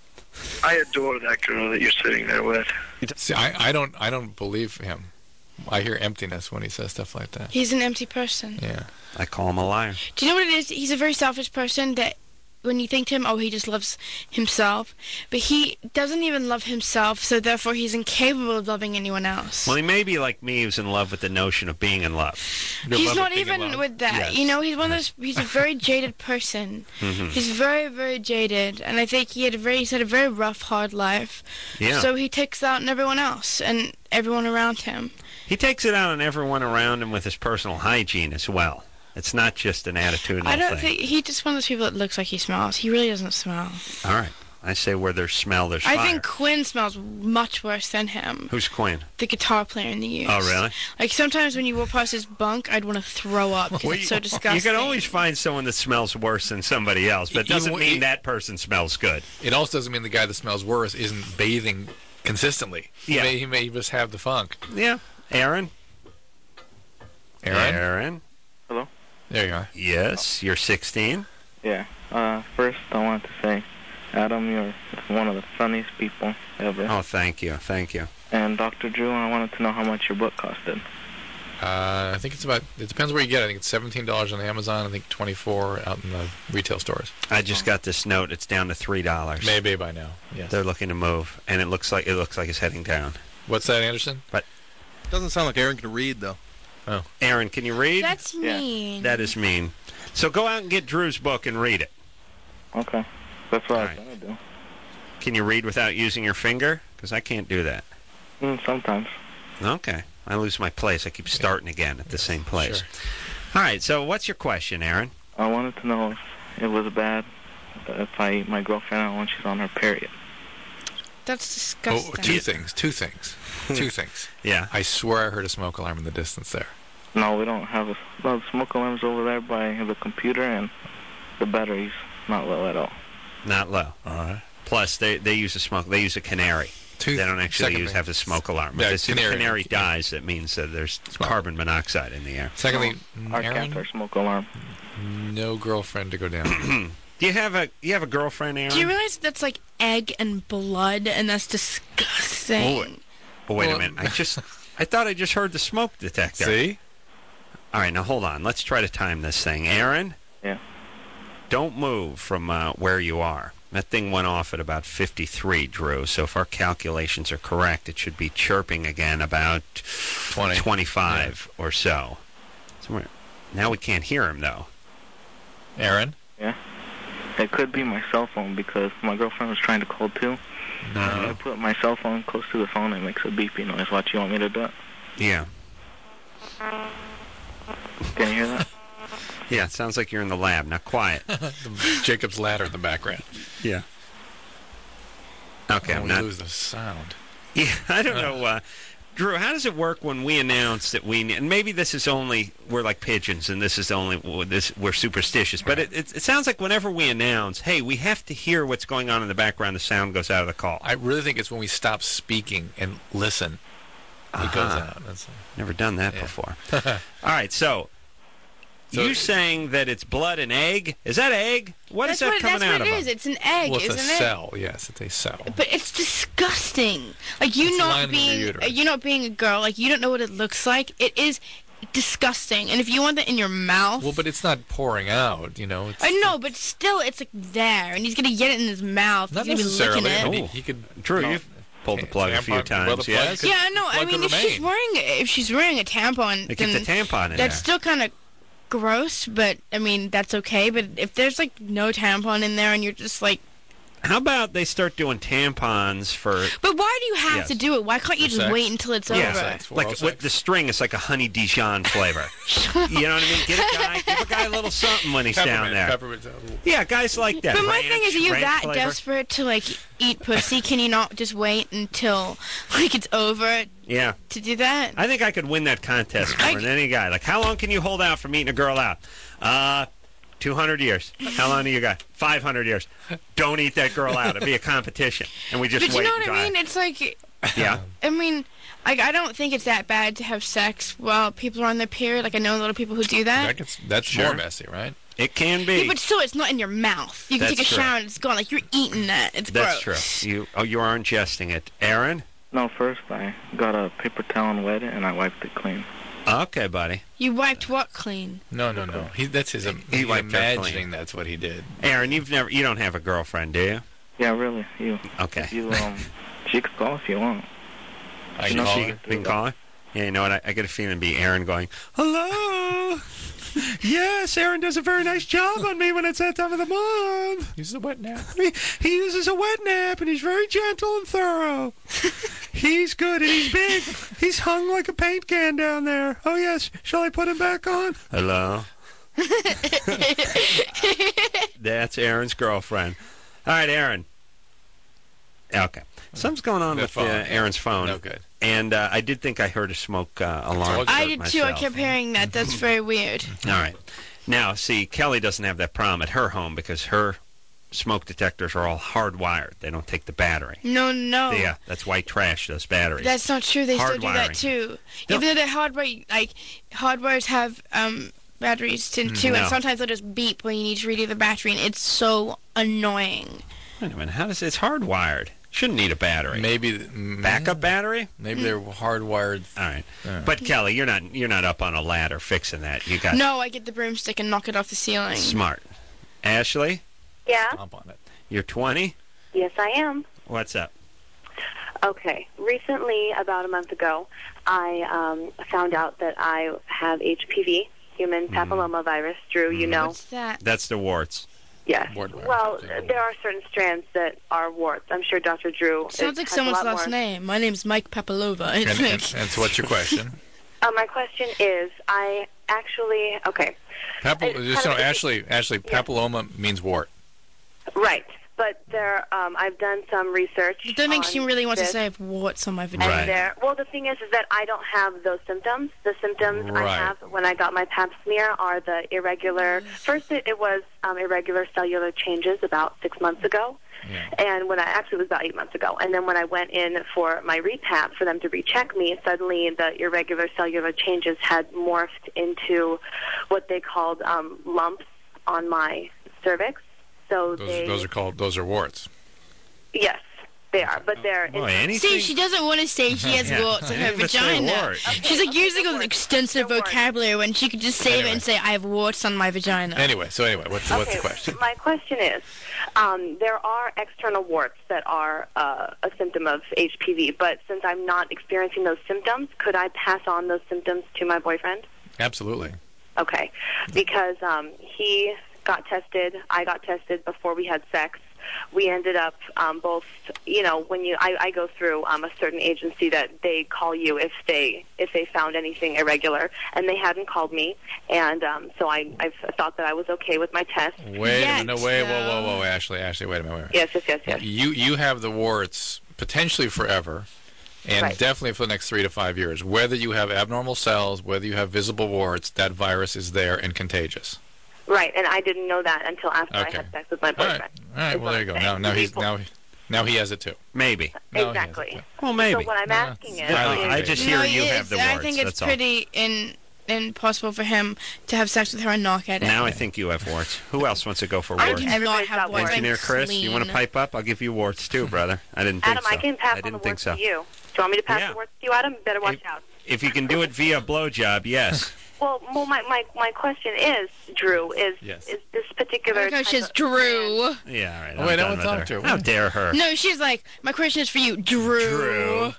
I adore that girl that you're sitting there with. See, I, I don't I don't believe him. I hear emptiness when he says stuff like that. He's an empty person. Yeah. I call him a liar. Do you know what it is? He's a very selfish person that when you think to him, oh, he just loves himself. But he doesn't even love himself, so therefore he's incapable of loving anyone else. Well, he may be like me, who's in love with the notion of being in love. You're in He's love not with being even alone? with that. Yes. You know, he's one of those. He's a very jaded person. Mhm. He's very, very jaded, and I think he had a very, he's had a very rough, hard life. Yeah. So he takes that on everyone else and everyone around him. He takes it out on everyone around him with his personal hygiene as well. It's not just an attitudinal I don't thing. think he just one of those people that looks like he smells. He really doesn't smell. All right. I say where there's smell, there's I fire. think Quinn smells much worse than him. Who's Quinn? The guitar player in the Used. Oh, really? Like sometimes when you walk past his bunk, I'd want to throw up because Well, it's you- so disgusting. You can always find someone that smells worse than somebody else, but it Even doesn't when- mean that person smells good. It also doesn't mean the guy that smells worse isn't bathing consistently. He Yeah. may, he may just have the funk. Yeah. Aaron? Aaron? Aaron? Hello? There you are. Yes, you're sixteen. Yeah. Uh, first, I want to say, Adam, you're one of the funniest people ever. Oh, thank you. Thank you. And Doctor Drew, I wanted to know how much your book costed. Uh, I think it's about, it depends where you get it. I think it's seventeen dollars on Amazon. I think twenty-four dollars out in the retail stores. I just got this note. It's down to three dollars. Maybe by now. Yes. They're looking to move, and it looks like it looks like it's heading down. What's that, Anderson? But Doesn't sound like Aaron can read, though. Oh. Aaron, can you read? That's mean. That is mean. So go out and get Drew's book and read it. Okay. That's what All I right. was going to do. Can you read without using your finger? Because I can't do that. Mm, sometimes. Okay. I lose my place. I keep starting again at the same place. Sure. All right. So what's your question, Aaron? I wanted to know if it was bad if I eat my girlfriend out when she's on her period. That's disgusting. Oh, two things. Two things. two things. Yeah. I swear I heard a smoke alarm in the distance there. No, we don't have a... No, the smoke alarm's over there by the computer, and the battery's not low at all. Not low. All right. Plus, they they use a smoke. They use a canary. Two, They don't actually second use thing. have the smoke alarm. Yeah, If the canary. canary dies, that means that there's carbon monoxide in the air. Secondly, Our Aaron, cats are smoke alarm. no girlfriend to go down. Do you have a you have a girlfriend, Aaron? Do you realize that's like egg and blood, and that's disgusting? Oh, wait Well, a minute. I just I thought I just heard the smoke detector. See? All right, now hold on. Let's try to time this thing. Aaron? Yeah. don't move from uh, where you are. That thing went off at about fifty-three, Drew. So if our calculations are correct, it should be chirping again about twenty. twenty-five yeah. or so. so now we can't hear him, though. Aaron? Yeah? It could be my cell phone because my girlfriend was trying to call, too. No. I put my cell phone close to the phone and it makes a beeping noise. What, you want me to do it? Yeah. Can you hear that? Yeah, it sounds like you're in the lab. Now, quiet. Jacob's ladder in the background. Yeah. Okay, oh, I'm we not... lose the sound. Yeah, I don't know. Uh, Drew, how does it work when we announce that we... And maybe this is only... We're like pigeons, and this is only... This We're superstitious. But it, it, it sounds like whenever we announce, hey, we have to hear what's going on in the background, the sound goes out of the call. I really think it's when we stop speaking and listen. It uh-huh. goes out. That's Never done that yeah. before. All right, so... So, you saying that it's blood and egg? Is that egg? What that's is that what, coming that's out what of it is. them? It's an egg, well, it's isn't a it? cell. Yes, it's a cell. But it's disgusting. Like you It's not lining the being, uterus. you not being a girl. Like you don't know what it looks like. It is disgusting. And if you want that in your mouth, Well, but it's not pouring out. You know. It's, I know, but still, it's like there, and he's gonna get it in his mouth. Not he's gonna necessarily. be licking I it. mean, he, he could. Drew, no, you've pulled the plug a few tampon- well, times. the plug Yes. could- Yeah, no. I plug mean, could if she's remain. wearing if she's wearing a tampon, They then keep the tampon in that's there. still kind of gross. But I mean, that's okay. But if there's like no tampon in there, and you're just like, How about they start doing tampons for... but why do you have Yes. to do it? Why can't you For just sex? wait until it's Yeah, over? sex. like Oral with sex. the string, it's like a honey Dijon flavor. You know what I mean? Get a guy, give a guy a little something when he's down Peppermint, there. peppermint, uh, Yeah, guys like that. But my Ranch- thing is, are you ranch that flavor. desperate to like eat pussy? Can you not just wait until like it's over Yeah. to do that? I think I could win that contest more I- than any guy. Like, how long can you hold out from eating a girl out? Uh, two hundred years. How long do you got? five hundred years. Don't eat that girl out. It'd be a competition. And we just But wait you know what and I die. mean? It's like, Yeah. I mean, like I don't think it's that bad to have sex while people are on their period. Like I know a lot of people who do that. that gets, that's Sure. more messy, right? It can be. Yeah, but still, it's not in your mouth. You can That's take a true. shower and it's gone. Like you're eating that. It's That's gross. true. You oh, you are ingesting it. Aaron? No, first I got a paper towel and wet it, and I wiped it clean. Okay, buddy. You wiped what clean? No, no, no. He, that's his. He He wiped her imagining clean. that's what he did. Aaron, you've never you don't have a girlfriend, do you? Yeah, really, you. Okay. You um, she could call if you want. I You can know, call she her. could You can call her? Yeah, you know what? I, I get a feeling it'd be Aaron going, hello. Yes, Aaron does a very nice job on me when it's that time of the month. He's a wet nap. He, he uses a wet nap, and he's very gentle and thorough. He's good, and he's big. He's hung like a paint can down there. Oh, yes. Shall I put him back on? Hello? That's Aaron's girlfriend. All right, Aaron. Okay. Something's going on The with phone, uh, yeah. Aaron's phone. No good. And uh, I did think I heard a smoke uh, alarm. told you. I alert did myself. too. I kept hearing that. That's very weird. All right. Now, see, Kelly doesn't have that problem at her home because her smoke detectors are all hardwired. They don't take the battery. No, no. Yeah, that's white trash, those batteries. That's not true. They still do that Hardwiring. too. No. Even though they're hardwired, like hardwires have um, batteries too, too No. and sometimes they'll just beep when you need to read the battery, and it's so annoying. Wait a minute. How does it's hardwired? Shouldn't need a battery. Maybe Backup battery? Maybe they're hardwired. All right. Yeah. But Kelly, you're not you're not up on a ladder fixing that. You got No, I get the broomstick and knock it off the ceiling. smart. Ashley, Yeah. Stomp on it. you're twenty. Yes, I am. What's up? Okay. Recently, about a month ago, I um, found out that I have H P V, human papillomavirus. Drew, you know. What's that? That's the warts. Yes. Ward virus. Well, there are certain strands that are warts. I'm sure Doctor Drew Sounds is- like has a someone's lot last more. name. My name's Mike Papalova. It's And, like, and, and so what's your question? Uh, my question is, I actually okay, Papil- It's just so kind of- Ashley, Ashley, papilloma means wart. right? But there, um, I've done some research. that makes on you really want to this. say I have warts on my And vagina. Right. there, well, the thing is, is that I don't have those symptoms. The symptoms I Right. have when I got my Pap smear are the irregular. First, it, it was um, irregular cellular changes about six months ago, Yeah. and when I actually it was about eight months ago. And then when I went in for my repap for them to recheck me, suddenly the irregular cellular changes had morphed into what they called um, lumps on my cervix. So Those, they, those are called. Those are warts. yes. They are, but they're... Boy, anything... See, she doesn't want to say she has Yeah. warts on I her didn't even say vagina. warts. She's like using all this extensive vocabulary when she could just save Anyway. it and say, I have warts on my vagina. Anyway, so anyway, what's, the what's the question? My question is, um, there are external warts that are uh, a symptom of H P V, but since I'm not experiencing those symptoms, could I pass on those symptoms to my boyfriend? Absolutely. Okay, because um, he got tested, I got tested before we had sex. We ended up um, both, you know, when you, I, I go through um, a certain agency that they call you if they if they found anything irregular, and they hadn't called me, and um, so I I thought that I was okay with my test. Wait a minute. No, wait, whoa, whoa, whoa, Ashley, Ashley, wait a minute. Wait a minute. Yes, yes, yes, yes. You, you have the warts potentially forever, and Right. definitely for the next three to five years. Whether you have abnormal cells, whether you have visible warts, that virus is there and contagious. Right, and I didn't know that until after I Okay. had sex with my boyfriend. All right, well, there you go. Now, now he's now, now he has it too. Maybe. No, Exactly. Well, maybe. So what I'm asking is, I, is I just hear No, you it's- have the I warts. think it's that's all. pretty in, impossible for him to have sex with her and not get it. Now I think you have warts. Who else wants to go for I warts? do not have warts. Engineer I'm Chris, you want to clean. pipe up? I'll give you warts too, brother. I didn't think Adam, so. I can pass I on the didn't think words so. to you. Do you want me to pass Yeah. the words to you, Adam? You better watch out. If you can do it via blowjob, yes. Well, well, my, my, my question is, Drew, is Yes. is this particular... Okay, type she's of- Drew. Yeah, all right. Oh, I'm wait, I done want to with talk her. to her. How dare her? No, she's like, my question is for you, Drew. Drew.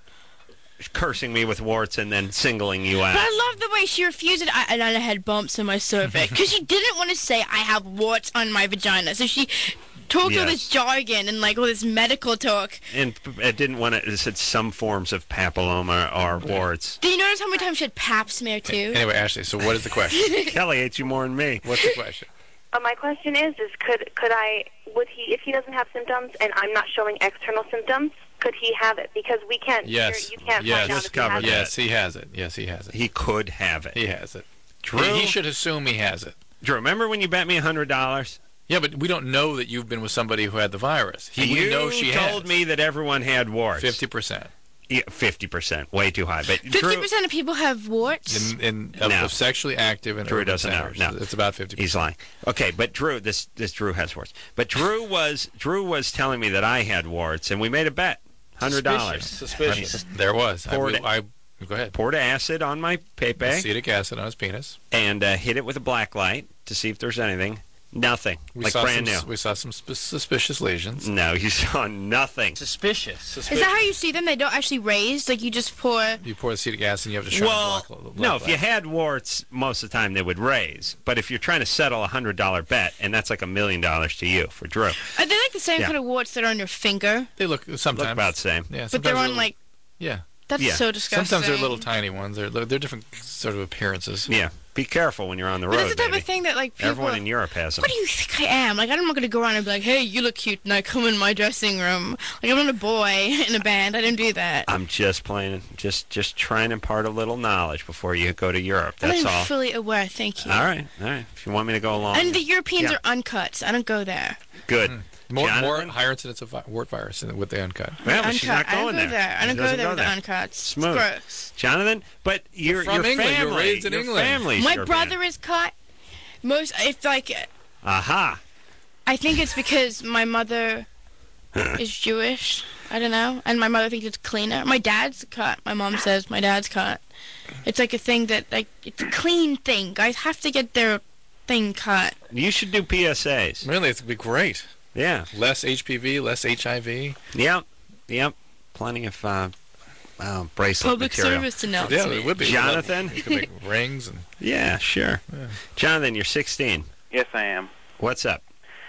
Cursing me with warts and then singling you But out. I love the way she refused it, I, and I had bumps on my cervix because she didn't want to say I have warts on my vagina. So she talked all Yes. this jargon and like all this medical talk. And it didn't want to. It said some forms of papilloma or warts. Did you notice how many times she had pap smear too? Anyway, Ashley, so what is the question? Kelly hates you more than me. What's the question? Uh, my question is, is could could I, would he, if he doesn't have symptoms and I'm not showing external symptoms, could he have it? Because we can't, Yes. you can't yes. find out if he has it. Yes, he has it. Yes, he has it. He could have it. He has it. Drew, He, he should assume he has it. Drew, remember when you bet me a hundred dollars? Yeah, but we don't know that you've been with somebody who had the virus. He you we know she told has. me that everyone had warts. Fifty percent. Yeah, fifty percent, way too high. But Fifty Drew, percent of people have warts. In, in of, No. of sexually active and Drew urban doesn't know. centers. No, It's about fifty percent. He's lying. Okay, but Drew, this this Drew has warts. But Drew was Drew was telling me that I had warts, and we made a bet, hundred dollars. Suspicious. There was. I, Poured, will- I go ahead. poured acid on my pepe Acetic acid on his penis. and uh, hit it with a black light to see if there's anything. Nothing. We like saw brand some, new. We saw some sp- suspicious lesions. No, you saw nothing. Suspicious. Is that how you see them? They don't actually raise. Like you just pour. You pour acetic acid and you have to shine Well, black, black no, if you light. had warts, most of the time they would raise. But if you're trying to settle a hundred dollar bet, and that's like a million dollars to you for Drew, Are they like the same Yeah. kind of warts that are on your finger? They look sometimes look about the same. Yeah, But they're sometimes on like. Yeah. That's Yeah. so disgusting. Sometimes they're little tiny ones. They're they're different sort of appearances. Yeah, be careful when you're on the But road, that's the type baby. of thing that like people. Everyone in Europe has them. What do you think I am? Like I'm not gonna go around and be like, "Hey, you look cute," and I come in my dressing room. Like I'm not a boy in a band. I didn't do that. I'm just playing, just just trying to impart a little knowledge before you go to Europe. That's I'm all. fully aware. Thank you. All right, all right. If you want me to go along, And the Europeans Yeah. are uncut. So I don't go there. good. More Jonathan? more higher incidence of vi- wart virus in- with the uncut. Yeah, but she's not I don't going go there. I She don't go doesn't there with there. the uncuts. Smooth. It's gross. Jonathan, but your from your England. family, You're raised in your England. family's My European. brother is cut. Most, if like, Aha. I think it's because my mother is Jewish. I don't know, and my mother thinks it's cleaner. My dad's cut. My mom says my dad's cut. It's like a thing that like it's a clean thing. Guys have to get their thing cut. You should do P S As. Really, it's be great. Yeah. Less H P V, less H I V. Yep. Yep. Plenty of uh, uh, bracelet Public material. service announcement. Yeah, it would be. Jonathan? You could make rings and. Yeah, sure. Yeah. Jonathan, you're sixteen. Yes, I am. What's up?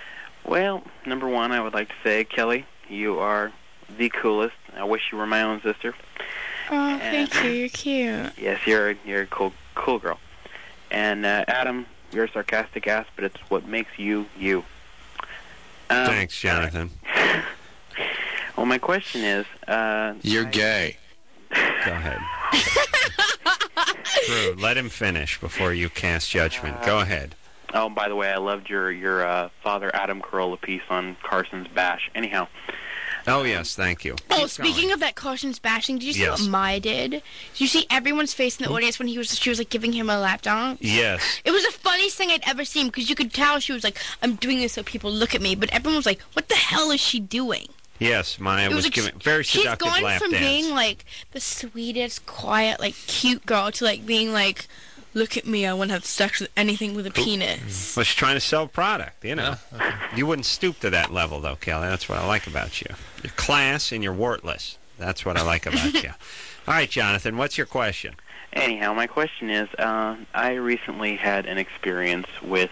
Well, number one, I would like to say, Kelly, you are the coolest. I wish you were my own sister. Oh, thank you. You're cute. Yes, you're you're a cool cool girl. And uh, Adam, you're a sarcastic ass, but it's what makes you you. Um, Thanks, Jonathan. Well, my question is, uh, You're gay. Go ahead. Drew, let him finish before you cast judgment. Go ahead. oh, by the way, I loved your your uh, Father Adam Carolla piece on Carson's bash. Anyhow. Oh, yes, thank you. Oh, Keep speaking going. of that Carson's bashing, did you see Yes. what Maya did? Did you see everyone's face in the audience when he was she was like giving him a lap dance? Yes. It was the funniest thing I'd ever seen because you could tell she was like, "I'm doing this so people look at me," but everyone was like, "What the hell is she doing?" Yes, Maya It was, was ex- giving very She's seductive gone lap from dance. being like the sweetest, quiet, like cute girl to like being like, look at me, I want to have sex with anything with a penis. Well, she's trying to sell product, you know. You wouldn't stoop to that level, though, Kelly. That's what I like about you. Your class and you're wartless. That's what I like about you. All right, Jonathan, what's your question? Anyhow, my question is, uh, I recently had an experience with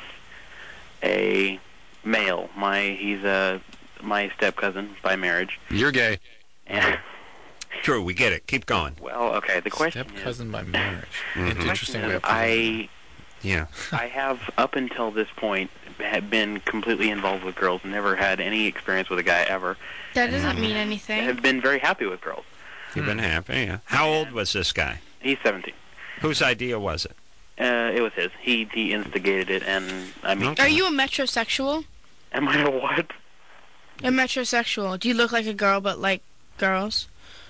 a male. My he's a my step cousin by marriage. You're gay. And True, we get it. Keep going. well, okay. The question Step is, cousin by marriage. Mhm. Interesting way of I Yeah. I have up until this point had been completely involved with girls and never had any experience with a guy ever. That doesn't mean anything. Have been very happy with girls. You've been happy, yeah. How old was this guy? He's seventeen. Whose idea was it? Uh, it was his. He he instigated it, and I mean, Are you a metrosexual? am I a what? A metrosexual. Do you look like a girl but like girls?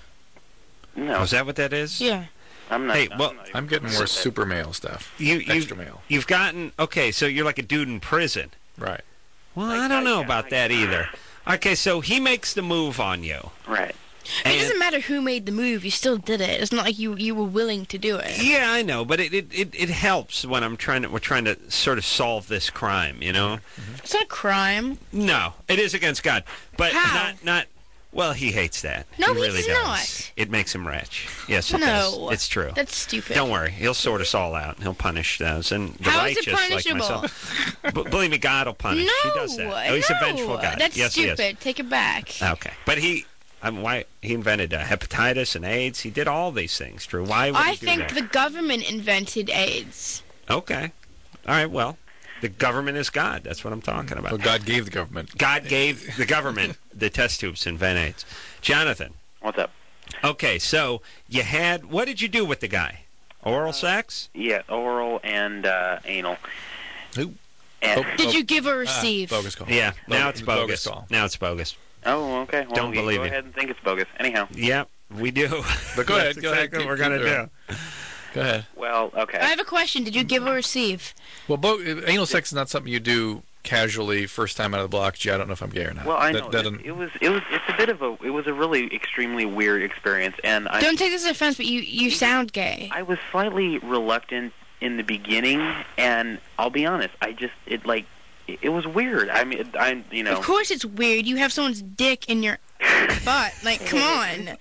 No. Oh, is that what that is? Yeah. I'm not. Hey, I'm well, not I'm getting more super male stuff. You, you, Extra male. You've gotten, okay, so you're like a dude in prison. Right. Well, I don't know about that either. Okay, so he makes the move on you. Right. It doesn't matter who made the move. You still did it. It's not like you you were willing to do it. Yeah, I know, but it, it, it, it helps when I'm trying to we're trying to sort of solve this crime, you know? It's not a crime. No, it is against God, but How? not not. Well, he hates that. No, he he really does does. not. It makes him rich. Yes, it No. does. It's true. That's stupid. Don't worry, he'll sort us all out. And he'll punish those and the How is it righteous like punishable? myself. B- believe me, God will punish. No, he does that. Oh, he's no, a vengeful God. That's yes, stupid. He is. Take it back. Okay, but he. Um, why he invented uh, hepatitis and AIDS? He did all these things. Drew, why would I he do think that? the government invented AIDS. Okay, all right. Well, the government is God. That's what I'm talking about. Well, God gave the government. God gave the government the test tubes to invent AIDS. Jonathan, What's up? okay, so you had what did you do with the guy? Oral sex? Yeah, oral and uh, anal. Ooh. And, Did you give or Ah, receive? bogus call. Yeah. Now Bogus- it's bogus. bogus call. Now it's bogus. oh, okay. Well, Don't you believe go you. ahead and think it's bogus. Anyhow. Yep, we do. But go ahead. That's Go ahead. exactly Keep- what we're keep gonna doing do. Go ahead. Well, okay. I have a question. Did you give or receive? Well, bo- anal sex is not something you do casually first time out of the block. Gee, I don't know if I'm gay or not. Well, I That- know that it, doesn't- it was. It was. It's a bit of a. It was a really extremely weird experience, and I. Don't take this as offense, but you, you sound gay. I was slightly reluctant in the beginning, and I'll be honest. I just it like it, it was weird. I mean, it, I you know. Of course it's weird. You have someone's dick in your butt. Like, come on.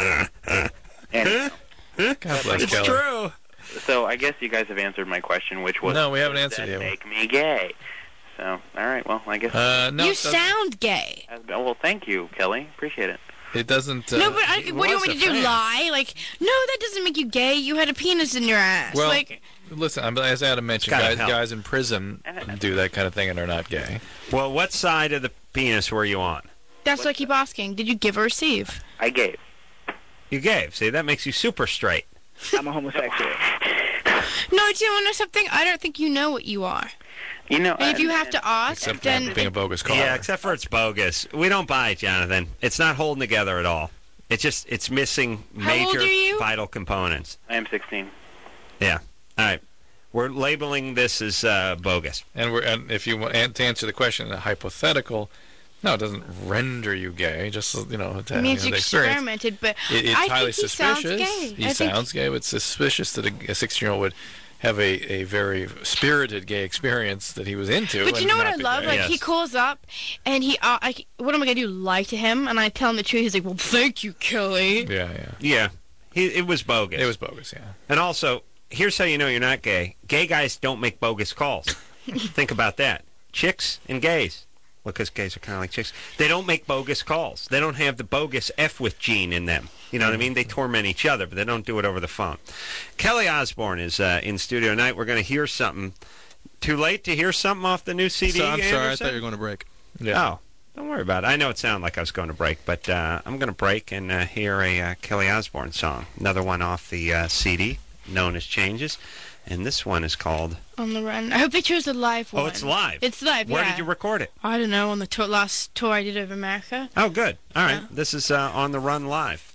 Anyhow, God bless It's Kelly. true. so I guess you guys have answered my question, which was No, we haven't does answered that yet. make me gay? So, all right. Well, I guess. Uh, no, you it doesn't- sound gay. Uh, well, thank you, Kelly. Appreciate it. It doesn't. Uh, no, but I, he what do you was want me a to do? fan. Lie? Like, no, that doesn't make you gay. You had a penis in your ass. Well, like, listen, I'm- as Adam mentioned, gotta guys, help. guys in prison do that kind of thing and are not gay. Well, what side of the penis were you on? that's what I keep asking. Did you give or receive? I gave. You gave. See, that makes you super straight. I'm a homosexual. No, do you want to know something? I don't think you know what you are. You know. And if you and- have to ask, Except for then being a bogus caller. Yeah, except for it's bogus. We don't buy it, Jonathan. It's not holding together at all. It's just it's missing How old major are you? vital components. I am sixteen. Yeah. All right. We're labeling this as uh, bogus. And we're and if you want and to answer the question, a hypothetical, no, it doesn't render you gay. Just you know, to it means you you know, the experience. experimented. But It, it's I highly think he suspicious. sounds gay. He I think sounds gay, but it's suspicious that a, a sixteen-year-old would have a, a very spirited gay experience that he was into. But you and know what not I be love? gay. Like, Yes. he calls up, and he, uh, I, what am I going to do, lie to him? And I tell him the truth. He's like, well, thank you, Kelly. Yeah, yeah. Yeah. He, it was bogus. It was bogus, yeah. And also, here's how you know you're not gay. Gay guys don't make bogus calls. Think about that. Chicks and gays. Well, because gays are kind of like chicks. They don't make bogus calls. They don't have the bogus F with gene in them. You know what I mean? They torment each other, but they don't do it over the phone. Kelly Osbourne is uh, in studio tonight. We're going to hear something. Too late to hear something off the new C D, So, I'm sorry, I Anderson? thought you were going to break. Yeah. Oh, don't worry about it. I know it sounded like I was going to break, but uh, I'm going to break and uh, hear a uh, Kelly Osbourne song. Another one off the uh, C D, known as Changes. And this one is called... On the Run. I hope they chose the live one. Oh, it's live. It's live, Where yeah. did you record it? I don't know, on the tour, last tour I did of America. Oh, good. All right. Yeah. This is uh, On the Run Live.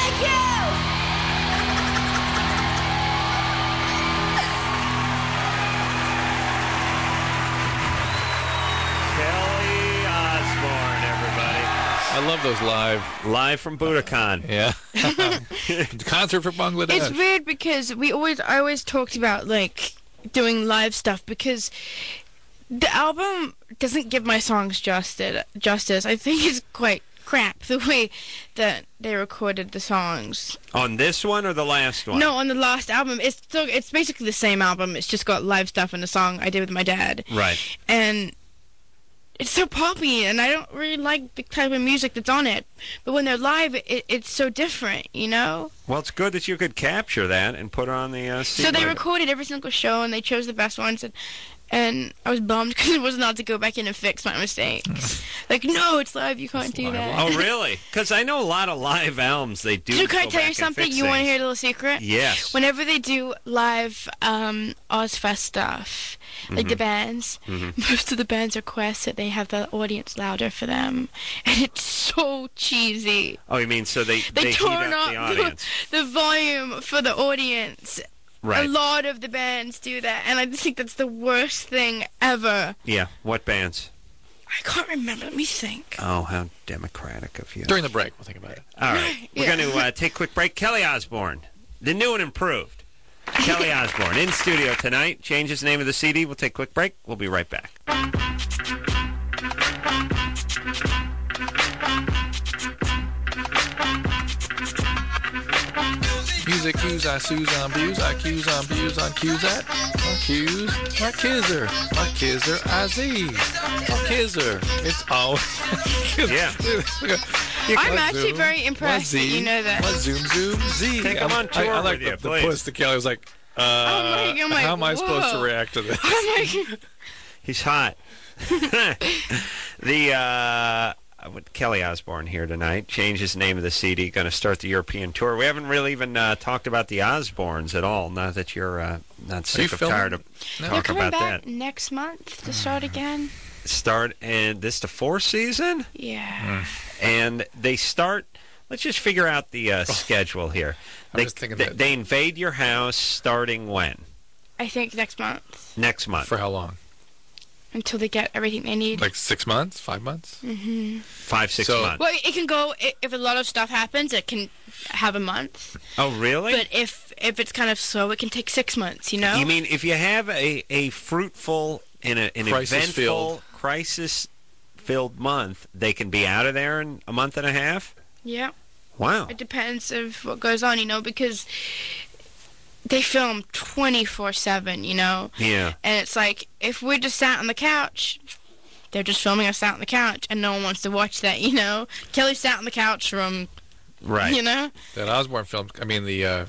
like you. Kelly Osbourne, everybody. I love those live. Live from Budokan. Yeah. Concert for Bangladesh. It's weird because we always, I always talked about like doing live stuff because the album doesn't give my songs justice. Justice. I think it's quite crap the way that they recorded the songs. On this one or the last one? No, on the last album, it's still, it's basically the same album. It's just got live stuff in the song I did with my dad. Right. And it's so poppy, and I don't really like the type of music that's on it. But when they're live, it, it's so different, you know? Well, it's good that you could capture that and put it on the uh, C D. So they recorded every single show, and they chose the best ones, and, and I was bummed because I wasn't allowed to go back in and fix my mistakes. Like, no, it's live, you can't do that. Oh, really? Because I know a lot of live albums, they do So can I go tell back you and something? fix You want to things. hear a little secret? Yes. Whenever they do live um, Ozfest stuff, like the Mhm. bands, Mhm. most of the bands request that they have the audience louder for them, and it's so cheesy. Oh, you mean so they, They, they heat turn up the up audience? the, the volume for the audience. Right. A lot of the bands do that, and I just think that's the worst thing ever. Yeah. What bands? I can't remember. Let me think. Oh, how democratic of you. During the break, we'll think about it. All right. We're Yeah. going to uh, take a quick break. Kelly Osbourne, the new and improved. Kelly Osbourne in studio tonight. Changes the name of the C D. We'll take a quick break. We'll be right back. Music cues, I sues on views, I cues on views, on cues at, on cues, my kizzer, my kizzer, Aziz, my kizzer. It's all. Yeah. I'm actually very impressed that you know that. My zoom, zoom, Z. Take 'em on I, I tour like with you, the, the please. puss to Kelly. I was like, uh, I'm like- I'm like, how am I supposed to whoa. react to this? I'm like, He's hot. the uh, with Kelly Osbourne here tonight. Changes the name of the C D. Going to start the European tour. We haven't really even uh, talked about the Osbournes at all. Now that you're uh, not sick you of filming? tired of No. they're talk coming about back that. next month to start again. Start and this the fourth season, Yeah. and they start. Let's just figure out the uh, schedule here. I'm They, just thinking they, that- they invade your house starting when? I think next month Next month. For how long? until they get everything they need. Like six months, five months? hmm Five, six So- months. Well, it can go i- if a lot of stuff happens. It can have a month, Oh, really? but if if it's kind of slow, it can take six months. You know. You mean if you have a, a fruitful and a, an Crisis-filled. eventful, crisis-filled month, they can be out of there in a month and a half? Yeah. Wow. It depends of what goes on, you know, because they film twenty-four seven, you know. Yeah. And it's like, if we just sat on the couch, they're just filming us sat on the couch, and no one wants to watch that, you know. Kelly sat on the couch from, Right. you know. That Osborne film, I mean, the uh,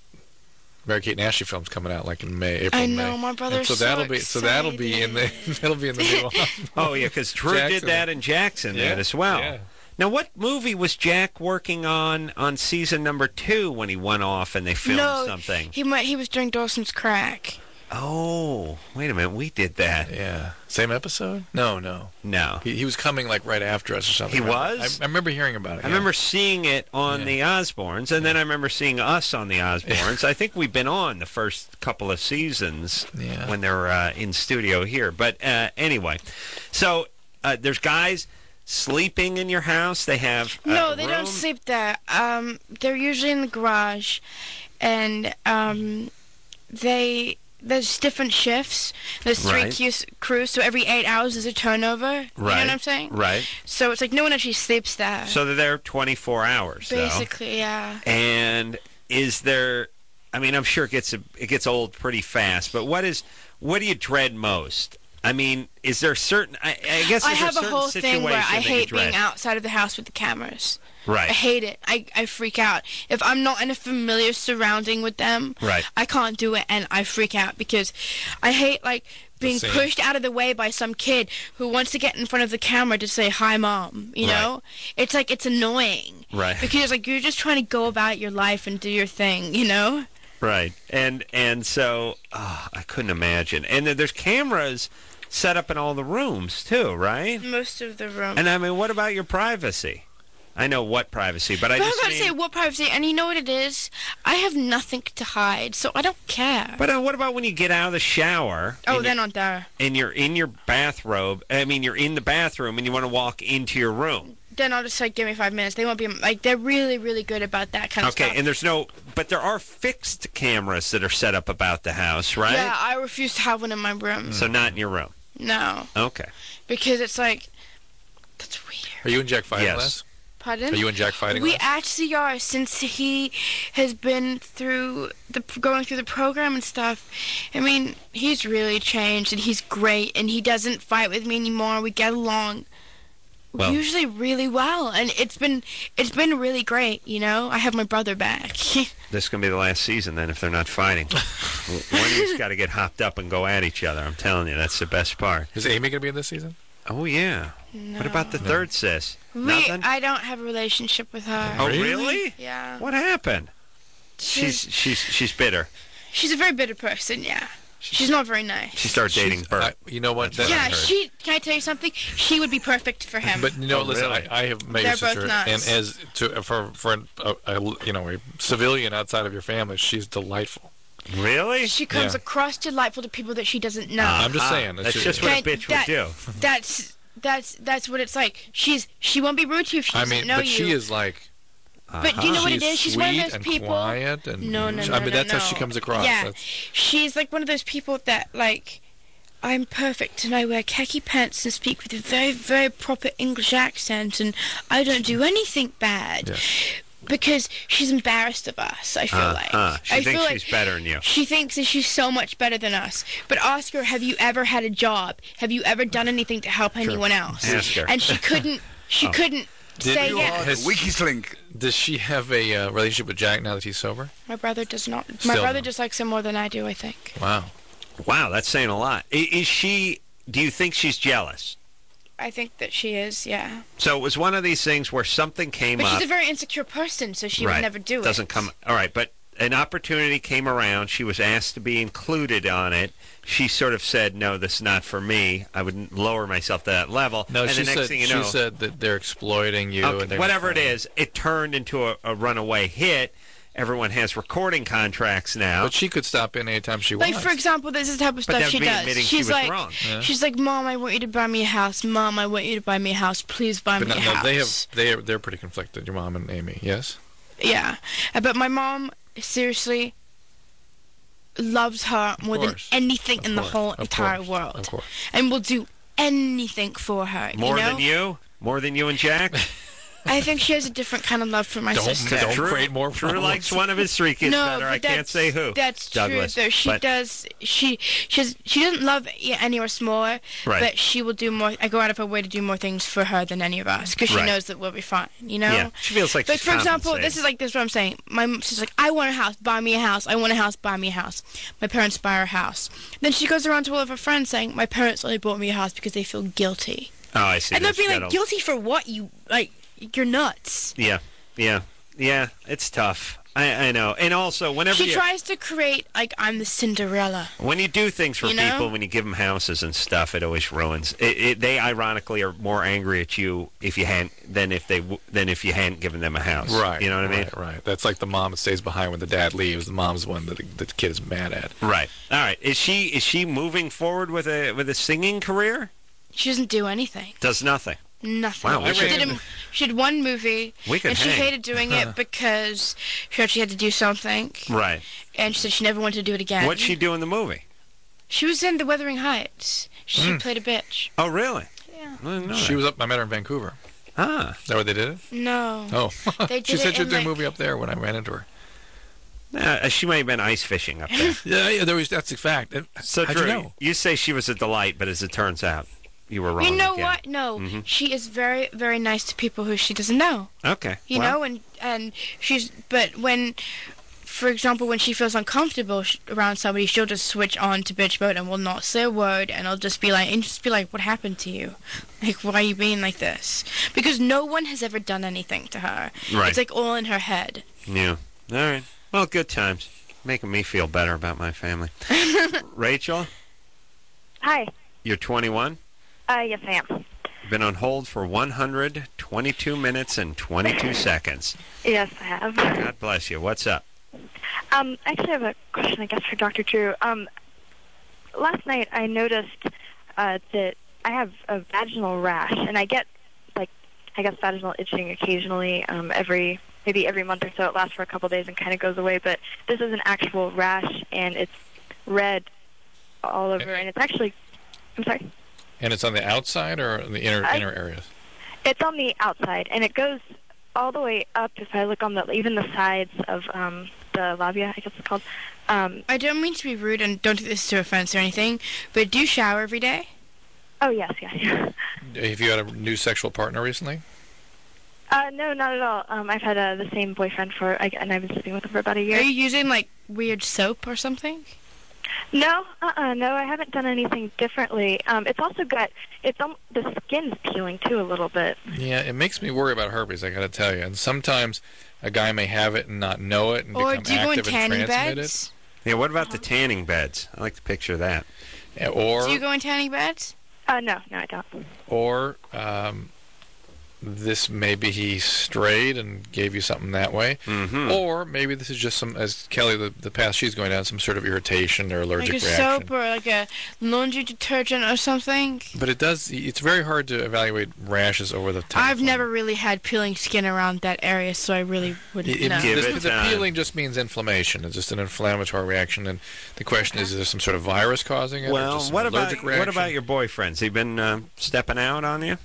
Mary Kate and Ashley film's coming out like in May, April, I May. know, my And brother's so so that'll be so that'll be in the that'll be in the new one. Oh, yeah, because Drew did Jackson. that in Jackson Yeah, then as well. yeah. Now, what movie was Jack working on on season number two when he went off and they filmed no, something? he might, he was doing Dawson's Crack. Oh, wait a minute. We did that. Yeah. Same episode? No, no. No. He, he was coming like right after us or something. He right? was? I, I remember hearing about it. I yeah. remember seeing it on Yeah. the Osbournes, and then I remember seeing us on the Osbournes. I think we've been on the first couple of seasons Yeah. when they're uh, in studio here. But uh, anyway, so uh, there's guys sleeping in your house. They have a No, they room. don't sleep there. Um, they're usually in the garage, and um, they there's different shifts. There's three Right. crews, crews, so every eight hours is a turnover. You know Right. what I'm saying? Right. So it's like no one actually sleeps there. So they're there twenty-four hours. though. Basically, yeah. And is there? I mean, I'm sure it gets it gets old pretty fast. But what is what do you dread most? I mean, is there certain? I, I guess I there's have a a certain whole thing where situation I that you hate being dread. outside of the house with the cameras. Right. I hate it. I, I freak out. If I'm not in a familiar surrounding with them, Right. I can't do it, and I freak out because I hate, like, being same. pushed out of the way by some kid who wants to get in front of the camera to say, hi, Mom, you Right. know? It's like, it's annoying. Right. Because, like, you're just trying to go about your life and do your thing, you know? Right. And and so oh, I couldn't imagine. And then there's cameras set up in all the rooms too, right? Most of the room. And I mean, what about your privacy? I know what privacy, but I But I was just about to mean... say what privacy, and you know what it is? I have nothing to hide, so I don't care. But uh, what about when you get out of the shower? oh, and they're you- not there. And you're in your bathrobe. I mean, you're in the bathroom, and you want to walk into your room. Then I'll just like give me five minutes. They won't be like they're really, really good about that kind of Okay, stuff. and there's no... But there are fixed cameras that are set up about the house, right? Yeah, I refuse to have one in my room. So not in your room. No, Okay. because it's like, Are you and Jack fighting Yes. less? pardon? Are you and Jack fighting We less? actually are, since he has been through the going through the program and stuff. I mean, he's really changed, and he's great, and he doesn't fight with me anymore. We get along Well- usually really well, and it's been it's been really great. You know, I have my brother back. This is going to be the last season, then, if they're not fighting. One of you's got to get hopped up and go at each other. I'm telling you, that's the best part. Is Amy going to be in this season? Oh, yeah. What about the No. third sis? we, Nothing? I don't have a relationship with her. Oh, really? Yeah. What happened? She's she's she's bitter. She's a very bitter person. Yeah. She's not very nice. She started dating Bert. I, you know what? That's what I Yeah, heard. she. Can I tell you something? She would be perfect for him. But you know, Oh, listen, really? I, I have met They're your sister, both nuts. and as to for for a, a you know a civilian outside of your family, she's delightful. Really? She comes Yeah. across delightful to people that she doesn't know. I'm just Ah, saying. That's she- just what a Okay, bitch that- would do. That's that's that's what it's like. She's she won't be rude to you if she I doesn't mean, know but you. she is like. But do you know what it she's is? She's one of sweet those and people. quiet and No, no, no, I mean, no, that's no. how she comes across. Yeah, That's- she's like one of those people that like. I'm perfect, and I wear khaki pants and speak with a very, very proper English accent, and I don't do anything bad. Because she's embarrassed of us, I feel Uh, like. uh, she I thinks feel she's like better than you. She thinks that she's so much better than us. But ask her, have you ever had a job? Have you ever done anything to help anyone else? Ask her. And she couldn't, she Oh. couldn't Did say you yes. has- Does she have a uh, relationship with Jack now that he's sober? My brother does not. My Still brother no. just likes him more than I do, I think. Wow. Wow, that's saying a lot. I- Is she... Do you think she's jealous? I think that she is, yeah. So it was one of these things where something came But up... she's a very insecure person, so she right. would never do Doesn't it. come... All right, but an opportunity came around. She was asked to be included on it. She sort of said, no, this is not for me. I would lower myself to that level. No, and she the next said thing you she know, said that they're exploiting you. Okay, and they're whatever it is, it turned into a, a runaway hit. Everyone has recording contracts now. But she could stop in anytime she Like, wants. for example, this is the type of But stuff that would she be does. admitting she She's was like, wrong. Yeah. she's like, Mom, I want you to buy me a house. Mom, I want you to buy me a house. Please buy But me no, a no, house. they have they are, they're pretty conflicted. Your mom and Amy, yes. Yeah, Uh, but my mom seriously loves her more than course. anything in the course. whole Of entire course. world, Of course. and will do anything for her. More you know? than you? More than you and Jack? I think she has a different kind of love for my Don't- sister. don't Drew, create more Drew problems. likes one of his three kids no, better. but I can't that's- say who. That's Douglas. true, though. She But- does. She she's she doesn't love y- any of us more, Right. but she will do more. I go out of her way to do more things for her than any of us because she Right. knows that we'll be fine. You know. Yeah, she feels like But she's for example, compensating. this is like this is what I'm saying. My m- sister's like, I want a house, buy me a house. I want a house, buy me a house. My parents buy her a house. Then she goes around to all of her friends saying, my parents only bought me a house because they feel guilty. Oh, I see. And they'll That's be like, gotta- guilty for what? You like, you're nuts. Yeah, yeah, yeah. It's tough. I, I know. And also, whenever She you, tries to create like I'm the Cinderella. when you do things for You know? people, when you give them houses and stuff, it always ruins. It, it, they ironically are more angry at you if you hadn't than if they w- than if you hadn't given them a house. Right. You know what I mean? Right, right. That's like the mom that stays behind when the dad leaves. The mom's the one that the, that the kid is mad at. Right. All right. Is she is she moving forward with a with a singing career? She doesn't do anything. Does nothing. Nothing. Wow, we she, could- did a, she did one movie, We could and she hang. hated doing it because she thought she had to do something, Right. and she said she never wanted to do it again. What'd she do in the movie? She was in The Wuthering Heights. She Mm. played a bitch. Oh, really? Yeah. I didn't know She that. was up. I met her in Vancouver. Ah. Is that where they did it? No. Oh. They she did said it she was in, doing a like- movie up there when I ran into her. Uh, she might have been ice fishing up there. Yeah, yeah. There was. That's a fact. So, How'd Drew, you know? you say she was a delight, but as it turns out, you were wrong. You know again. what? No, Mhm. she is very, very nice to people who she doesn't know. Okay. You well, know, and and she's. But when, for example, when she feels uncomfortable sh- around somebody, she'll just switch on to bitch mode and will not say a word, and I'll just be like, and just be like, what happened to you? Like, why are you being like this? Because no one has ever done anything to her. Right. It's like all in her head. Yeah. All right. Well, good times. Making me feel better about my family. Rachel, Hi. you're twenty-one. Uh, yes, I am. been on hold for one hundred twenty-two minutes and twenty-two seconds. Yes, I have. God bless you. What's up? Um, I actually have a question, I guess, for Doctor Drew. Um, last night I noticed uh, that I have a vaginal rash, and I get, like, I guess vaginal itching occasionally, um, every maybe every month or so. It lasts for a couple of days and kind of goes away, but this is an actual rash, and it's red all over, and it's actually, I'm sorry? And it's on the outside or in the inner I, inner areas? It's on the outside, and it goes all the way up. If I look on the even the sides of um, the labia, I guess it's called. Um, I don't mean to be rude, and don't take this to offense or anything, but do you shower every day? Oh yes, yes. yes. Have you had a new sexual partner recently? Uh, no, not at all. Um, I've had uh, the same boyfriend for, I, and I've been sleeping with him for about a year. Are you using like weird soap or something? No, uh-uh, no, I haven't done anything differently. Um, it's also got, it's um, the skin's peeling too a little bit. Yeah, it makes me worry about herpes, I got to tell you. And sometimes a guy may have it and not know it and or become do you go in active and tanning transmit beds? Yeah, what about the tanning beds? I like to picture that. it. Or, Do you go in tanning beds? Uh, no, no, I don't. or um, this maybe he strayed and gave you something that way. Mm-hmm. Or maybe this is just some, as Kelly, the, the path she's going down, some sort of irritation or allergic Like a reaction. soap or like a laundry detergent or something? But it does, it's very hard to evaluate rashes over the time. I've never really had peeling skin around that area, so I really wouldn't It, it, know. Give the, it the time. peeling just means inflammation. It's just an inflammatory reaction, and the question is: is there some sort of virus causing it? or Well, just some what about allergic reaction? what about your boyfriends? He been uh, stepping out on you?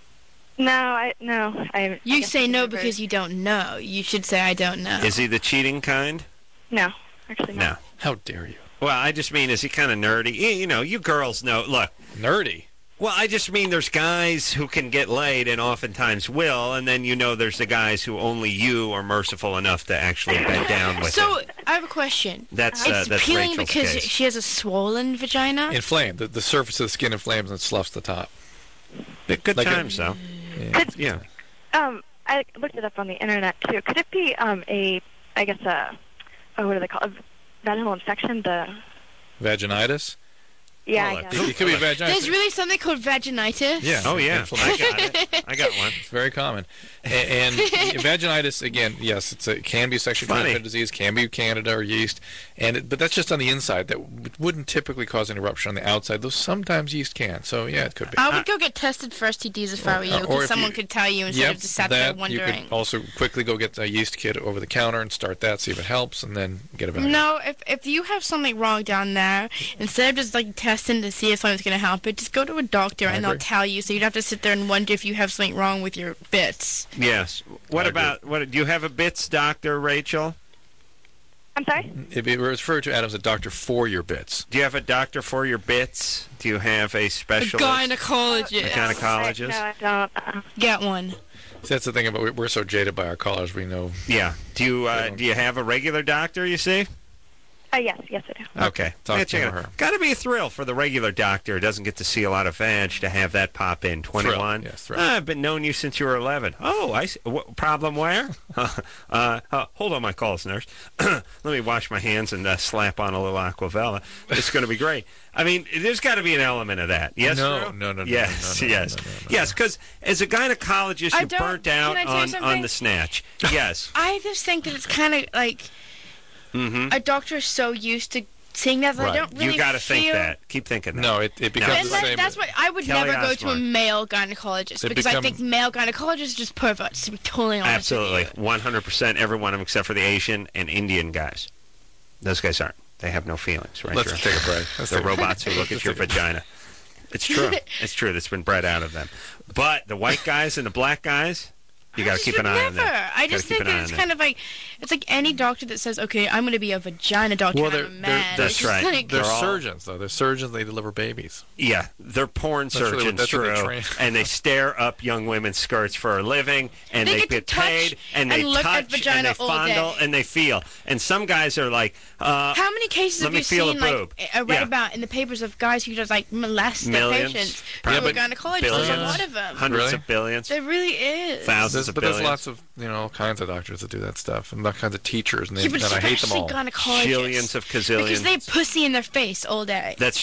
No, I, no. I, You I guess say I've no never- because you don't know. You should say I don't know. Is he the cheating kind? No, actually No. not. How dare you? Well, I just mean, is he kind of nerdy? You you know, you girls know. Look, Nerdy. well, I just mean there's guys who can get laid and oftentimes will, and then you know there's the guys who only you are merciful enough to actually bed down with. So, them. I have a question. That's, uh, it's that's peeling Rachel's because case. she has a swollen vagina? Inflamed. The, the surface of the skin inflames and it sloughs the top. Good Like a- times, though. Yeah. Yeah. Um, I looked it up on the internet too. Could it be um a, I guess a, oh, what do they call it? A vaginal infection? The Vaginitis. yeah, Well, I look, guess. It, it could be vaginitis. There's really something called vaginitis? Yeah. Oh, yeah. I Inflammation. got it. I got one. It's very common. And, and vaginitis, again, yes, it's a, it can be a sexually Funny. transmitted disease, can be Candida or yeast, and it, but that's just on the inside. That w- wouldn't typically cause an eruption on the outside, though sometimes yeast can. So, yeah, it could be. I would go get tested for S T Ds if I were you, Uh, or because if someone you- could tell you instead Yep, of just sat that, there you wondering. could also quickly go get a yeast kit over the counter and start that, see if it helps, and then get a vaginal. No, if if you have something wrong down there, instead of just like testing to see if something's going to help it, just go to a doctor I and they'll agree. tell you. So you'd have to sit there and wonder if you have something wrong with your bits. Yes. What I agree. about, what? do you have a bits doctor, Rachel? I'm sorry. It'd be referred to, Adam, as a doctor for your bits. Do you have a doctor for your bits? Do you have a A specialist? gynecologist. A gynecologist? No, I don't. Uh, Get one. See, that's the thing about we- we're so jaded by our callers. We know. Yeah. Do you uh, don't- do you have a regular doctor, you see? uh, yes, yes, I do. Okay. Talk Yeah, to check him it or out. her. Gotta be a thrill for the regular doctor who doesn't get to see a lot of vag to have that pop in. twenty-one? Thrill, yes, thrill. "Ah, I've been knowing you since you were eleven. Oh, I see. What, problem where? uh, uh, hold on my calls, nurse. Let me wash my hands and uh, slap on a little Aquavella. It's going to be great. I mean, there's got to be an element of that. Yes, No, Drew? no, no, no, Yes, no, no, no, yes. no, no, no, Yes, because as a gynecologist, I you're don't- burnt out can I tell you on, on something? the snatch. Yes. I just think that it's kind of like Mm-hmm. a doctor is so used to seeing that, that I Right. don't really You got to feel... think that. Keep thinking that. No, it, it becomes And the that, same. that's why I would Kelly never go to a Osbourne. male gynecologist It because I become- think male gynecologists are just perverts, to be totally honest Absolutely. with you. one hundred percent every one of them except for the Asian and Indian guys. Those guys aren't. They have no feelings, right? Let's Drew? take a break. Let's They're take a break. robots who look at Let's your take a- vagina. It's true. It's true. That's been bred out of them. But the white guys and the black guys, you got to just keep an would eye on never. them. I Gotta just keep think an eye that it's on kind of like it's like any doctor that says, "Okay, I'm going to be a vagina doctor." Well, and they're, I'm a they're, man. that's It's just right. like- They're They're all- surgeons, though. They're surgeons. They deliver babies. Yeah, they're porn That's really what- surgeons, that's what they Drew, train. and they stare up young women's skirts for a living, and They they, get to get touch paid, and and they look at touch, vagina and they all fondle, day. and they feel. And some guys are like, uh, How many cases let have me you feel a seen, like, boob. I read Yeah. about in the papers of guys who just, like, molest Millions. their patients? Yeah, Who are but gynecologists. There's a billions. lot of them. hundreds Really? of billions, There really is. thousands There's, of but billions. there's lots of, you know, all kinds of doctors that do that stuff, and all kinds of teachers, and, they, Yeah, but and I hate them especially all. gynecologists. Jillions of Because gazillions. they pussy in their face all day. That's true.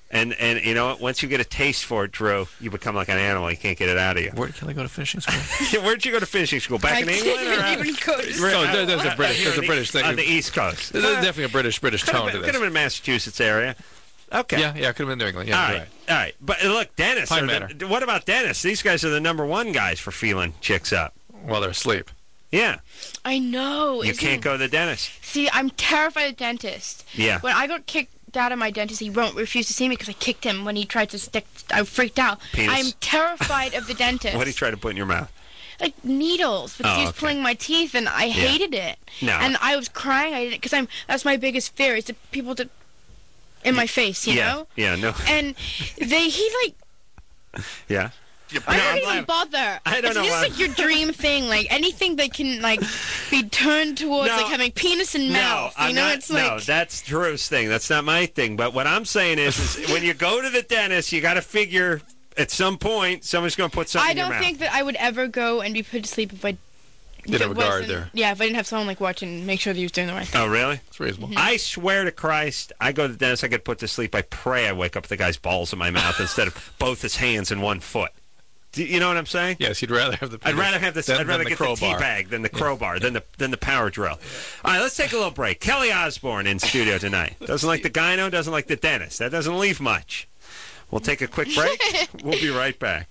And, and you know, once you get a taste for it, Drew, you become like an animal. You can't get it out of you. Where can I go to finishing school? Where'd you go to finishing school? Back I in England? didn't Or out- even go to No, school. there- there's a British, there's a British thing. On the East Coast. There's definitely a British British Could have tone been, to could have this. been Massachusetts area. Okay. Yeah, yeah, it could have been New England. Yeah, all you're right. All right. But uh, look, Dennis. Pine are Manor. the, what about Dennis? These guys are the number one guys for feeling chicks up. While they're asleep. Yeah. I know. You isn't can't it? go to the dentist. See, I'm terrified of dentists. Yeah. When I got kicked out of my dentist, he won't refuse to see me because I kicked him when he tried to stick. I freaked out. Penis. I'm terrified of the dentist. What did he try to put in your mouth? Like needles, because Oh, he was okay. pulling my teeth, and I hated it. No. And I was crying. I didn't because I'm. That's my biggest fear is the people to in my face. You yeah. know. Yeah. No. And they he like. yeah. I No, don't I'm even laughing. bother. I don't it's know just why- like your dream thing, like anything that can like be turned towards No. like having penis and mouth. No, you I'm know, not, it's like no, that's Drew's thing. That's not my thing. But what I'm saying is, is when you go to the dentist, you got to figure at some point someone's going to put something I in your don't mouth. think that I would ever go and be put to sleep if I Didn't if have it a guard wasn't- there. Yeah, if I didn't have someone like watching and make sure that he was doing the right thing. Oh, really? It's reasonable. I swear to Christ, I go to the dentist, I get put to sleep. I pray I wake up with the guy's balls in my mouth instead of both his hands and one foot. Do you know what I'm saying? Yes, you'd rather have the. I'd rather have this. than- I'd rather than get the tea crowbar. bag than the crowbar, than the than the power drill. All right, let's take a little break. Kelly Osbourne in studio tonight. Doesn't like the gyno, doesn't like the dentist. That doesn't leave much. We'll take a quick break. We'll be right back.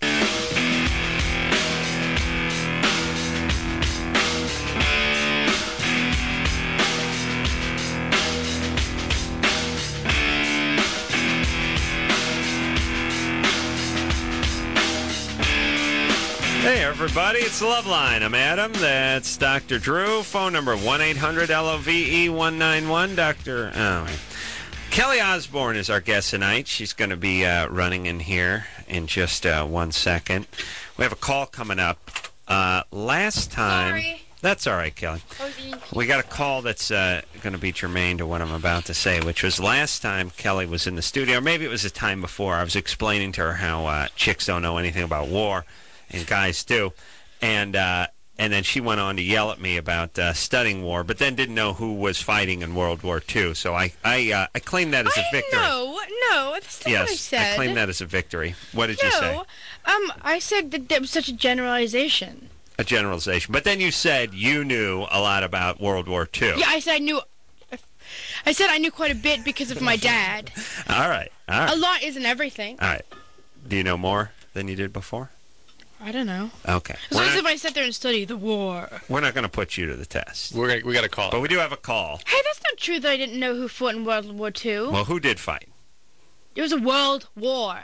Hey, everybody, it's the Love Line. I'm Adam. That's Doctor Drew. Phone number one eight hundred L O V E one nine one. Doctor Oh, wait. Kelly Osbourne is our guest tonight. She's going to be uh, running in here in just uh, one second. We have a call coming up. Uh, last time... Sorry. That's all right, Kelly. We got a call that's uh, going to be germane to what I'm about to say, which was last time Kelly was in the studio, or maybe it was the time before. I was explaining to her how uh, chicks don't know anything about war, and guys do. And uh, and then she went on to yell at me about uh, studying war, but then didn't know who was fighting in World War Two. So I I, uh, I claim that as a victory. No, no, that's not yes, what I said. claim that as a victory. What did no, you say? um, I said that that was such a generalization. A generalization. But then you said you knew a lot about World War Two. Yeah, I said I knew. I said I knew quite a bit because of my dad. All right. All right. A lot isn't everything. All right. Do you know more than you did before? I don't know. Okay. As We're long as not, if I sat there and study the war. we're not going to put you to the test. We're gonna, we got a call. But we do have a call. Hey, that's not true that I didn't know who fought in World War Two. Well, who did fight? It was a world war.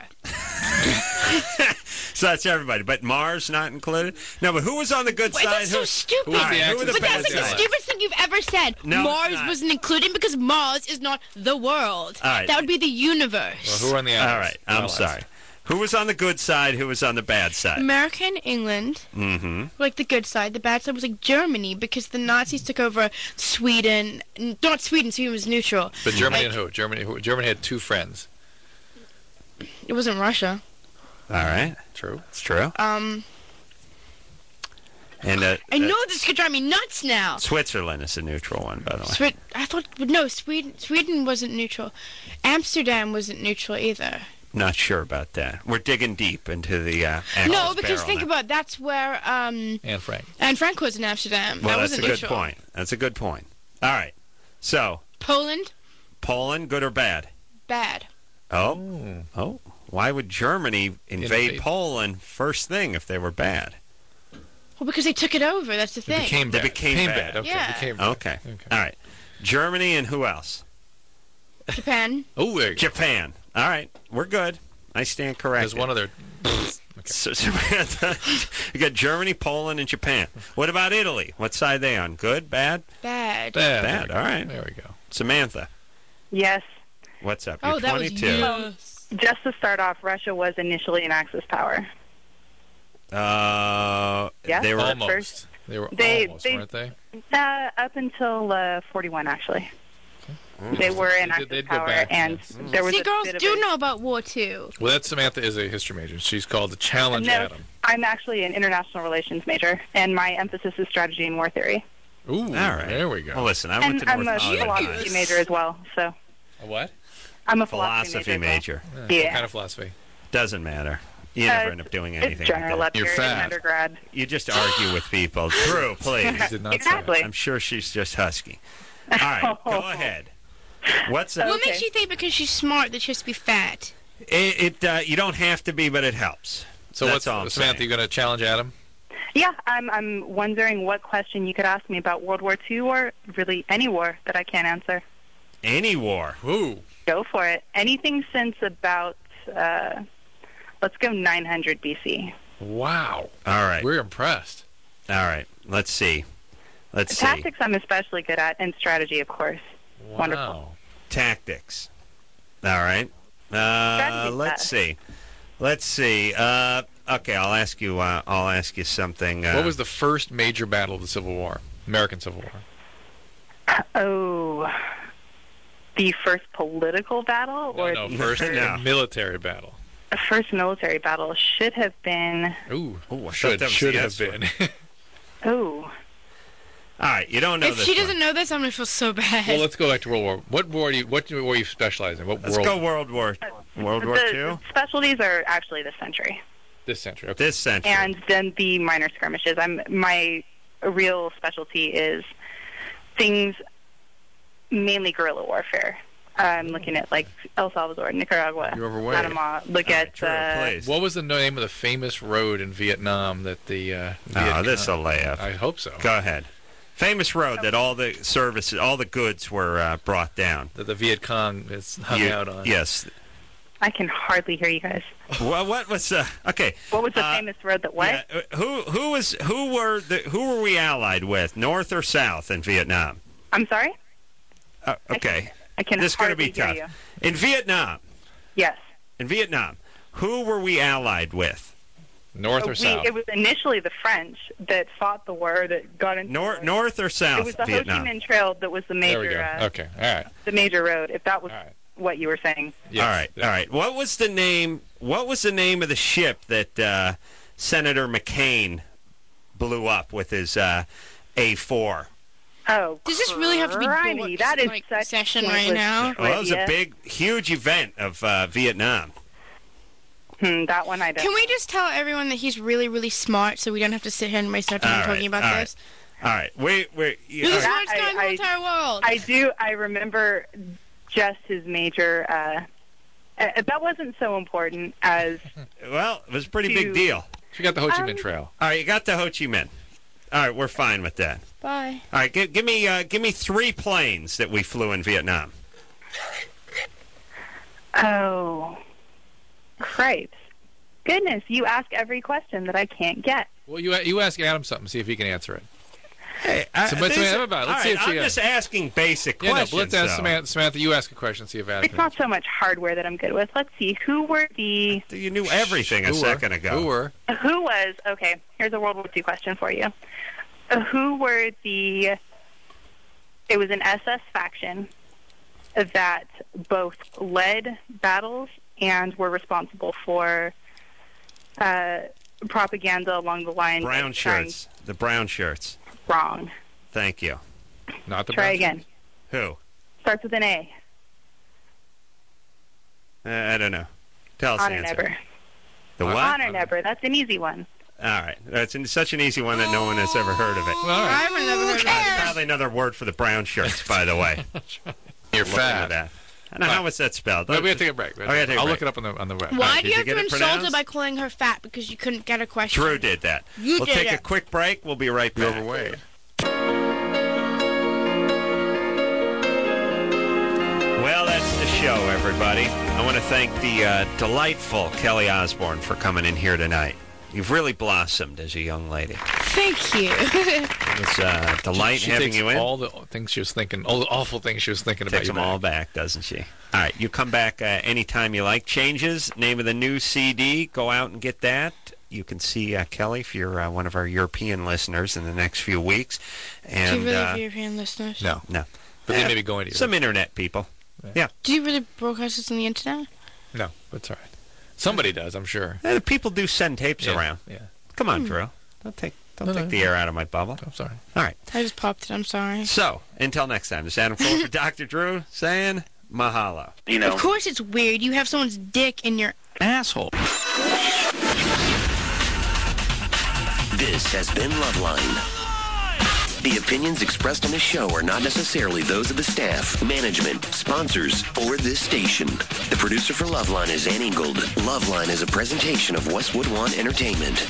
So that's everybody. But Mars not included? No, but who was on the good Wait, side? that's so Who- stupid. Who was the Who were the but bad that's like the side? stupidest thing you've ever said. No, Mars it's not. wasn't included because Mars is not the world. All right. That would be the universe. Well, who are on the All right. I'm sorry. Who was on the good side? Who was on the bad side? America and England, Mm-hmm. were like the good side. The bad side was like Germany because the Nazis took over Sweden. N- Not Sweden. Sweden was neutral. But Germany Like, and who? Germany. Who? Germany had two friends. It wasn't Russia. All right. True. It's true. Um, And uh, I uh, know this could drive me nuts now. Switzerland is a neutral one, by the way. Swi- I thought no. Sweden. Sweden wasn't neutral. Amsterdam wasn't neutral either. Not sure about that. We're digging deep into the uh, No, Axis because barrel think now. about that's where um Anne Frank. Anne Frank was in Amsterdam. Well, that that's a wasn't good neutral. point. That's a good point. All right. So, Poland, Poland, good or bad? bad. Oh. Oh. Why would Germany invade Invade. Poland first thing if they were bad? Well, because they took it over. That's the It thing. became They bad. became bad. Okay. Yeah. Became bad. Okay. All right. Germany and who else? Japan. Oh, there you go. Japan. All right. We're good. I stand corrected. There's one other. So, Samantha, you got Germany, Poland, and Japan. What about Italy? What side are they on? Good, bad? Bad. Bad. Bad. All right. There we go. Samantha, Yes. what's up? Oh, You're that was twenty-two. yes. Just to start off, Russia was initially an Axis power. Uh, Yeah, they were at Almost. first. They were They- almost, they- weren't they? Uh, up until uh, forty-one, actually. They were an They did- Axis they'd go power, back, and yes. there was See, a girls bit of do a- know about war too. Well, that Samantha is a history major. She's called the Challenge No, Adam. I'm actually an international relations major, and my emphasis is strategy and war theory. Ooh, All right. there we go. Well, listen, I and went to I'm North a Carolina. philosophy major as well, so. A what? I'm a philosophy, major. Yeah. Yeah. What kind of philosophy? Doesn't matter. You Uh, never end up doing anything. It's general like up that. here in undergrad. You just argue with people. True, please. Did not Exactly. I'm sure she's just husky. All right, go ahead. What's What the, makes you think because she's smart that she has to be fat? It, it uh, you don't have to be, but it helps. So That's what's all I'm Samantha? saying. You going to challenge Adam? Yeah, I'm I'm wondering what question you could ask me about World War Two or really any war that I can't answer. Any war. Ooh. Go for it. Anything since about uh, let's go nine hundred B C. Wow. All right. We're impressed. All right. Let's see. Let's see. Tactics I'm especially good at, and strategy, of course. Wow. Wonderful. Tactics. All right. Uh, Strategy's let's best. see. Let's see. Uh, okay, I'll ask you. Uh, I'll ask you something. Uh, What was the first major battle of the Civil War? American Civil War. Oh, the first political battle, No, or no, the first No. military battle. the first military battle should have been. Ooh. Ooh, I Should thought that was should the have yes one. been. Oh, All right, you don't know If this she one. doesn't know this, I'm gonna feel so bad. Well, let's go back to World War. What war do you? What war you specialize in? What Let's world? go World War. World War the Two. specialties are actually this century, This century. Okay. This century. and then the minor skirmishes. I'm my real specialty is things mainly guerrilla warfare. I'm looking at like El Salvador, Nicaragua, You're overweight. Panama. Look All at right, true, uh, please. What was the name of the famous road in Vietnam that the? Uh, Oh, Viet this Cong- will lay up. I hope so. Go ahead. Famous road that all the services, all the goods were uh, brought down. That the Viet Cong is hung You- out on. Yes. I can hardly hear you guys. Well, what was uh, okay? What was the Uh, famous road that what? Yeah, uh, who who was who were the who were we allied with, North or South in Vietnam? I'm sorry. Uh, okay, I can this is going to hardly be hear tough. you. In Vietnam, Yes. in Vietnam, who were we allied with? North or we, south? It was initially the French that fought the war that got into North, the, North or South It was the Ho Chi Vietnam? Minh Trail that was the There we major, go. uh, Okay. All right. the major road. If that was All right. what you were saying. Yes. All right, all right. What was the name? What was the name of the ship that uh, Senator McCain blew up with his uh, A four? Oh, Does this really have to be crimey. Dork's, That is like, such session right pointless now? Well, it was a trivia. big, huge event of uh, Vietnam. Hmm, that one I don't. Can we just tell everyone that he's really, really smart, so we don't have to sit here and waste our time All right, talking about all right. this? All right, wait, wait. You're the all right. smartest guy in the I- I- entire world. I do. I remember just his major. Uh, uh, that wasn't so important as. Well, it was a pretty big to- deal. She got the Ho Chi Minh Um, Trail. All right, you got the Ho Chi Minh. All right, we're fine with that. Bye. All right, give, give me uh, give me three planes that we flew in Vietnam. Oh, cripes! Goodness, you ask every question that I can't get. Well, you you ask Adam something, see if he can answer it. Hey, I, So, but these- Samantha, about it. Let's all see right, if she, I'm uh, just asking basic Yeah, no, questions. but let's ask though. Samantha. Samantha, you ask a question, see if Adam It's can. not so much hardware that I'm good with. Let's see. Who were the? You knew everything a Who were? second ago. Who were? Who was? Okay, here's a World War Two question for you. Uh, Who were the? It was an S S faction that both led battles and were responsible for uh, propaganda along the lines Brown of trying- shirts. The brown shirts. Wrong. Thank you. Not the Try brown again. Who? Starts with an A. Uh, I don't know. Tell us the Honor answer. Never. The what? Honor Never. That's an easy one. All right. That's an- such an easy one that no one has ever heard of it. Well, all right. I've never heard of that. Probably another word for the brown shirts, by the way. You're Looking fat. at that. I don't know how was that spelled. Wait, we have to take a break. Oh, we have to take a I'll break. look it up on the on the web. Why Did do you you have get to it insult her pronounced? by calling her fat because you couldn't get a question? Drew did that. You we'll did take it. a quick break. We'll be right You're back. overweight. Well, that's the show, everybody. I want to thank the uh, delightful Kelly Osborne for coming in here tonight. You've really blossomed as a young lady. Thank you. It was uh, delight she having takes you in. all the things she was thinking, all the awful things she was thinking about Takes you them all back. back, doesn't she? All right, you come back uh, anytime you like. Changes, name of the new C D. Go out and get that. You can see uh, Kelly if you're uh, one of our European listeners in the next few weeks. And do you really uh, have European listeners? no, no, But they may be going to you. some internet people. Yeah, Do you really broadcast this on the internet? No, that's all right. Somebody does, I'm sure. Uh, people do send tapes Yeah, around. Yeah. Come on, Hmm. Drew. Don't take don't No, take no, the no. air out of my bubble. I'm sorry. All right. I just popped it. I'm sorry. So until next time, this is Adam Cole for Doctor Drew saying mahalo. You know. Of course it's weird. You have someone's dick in your asshole. This has been Loveline. The opinions expressed on the show are not necessarily those of the staff, management, sponsors, or this station. The producer for Loveline is Ann Ingold. Loveline is a presentation of Westwood One Entertainment.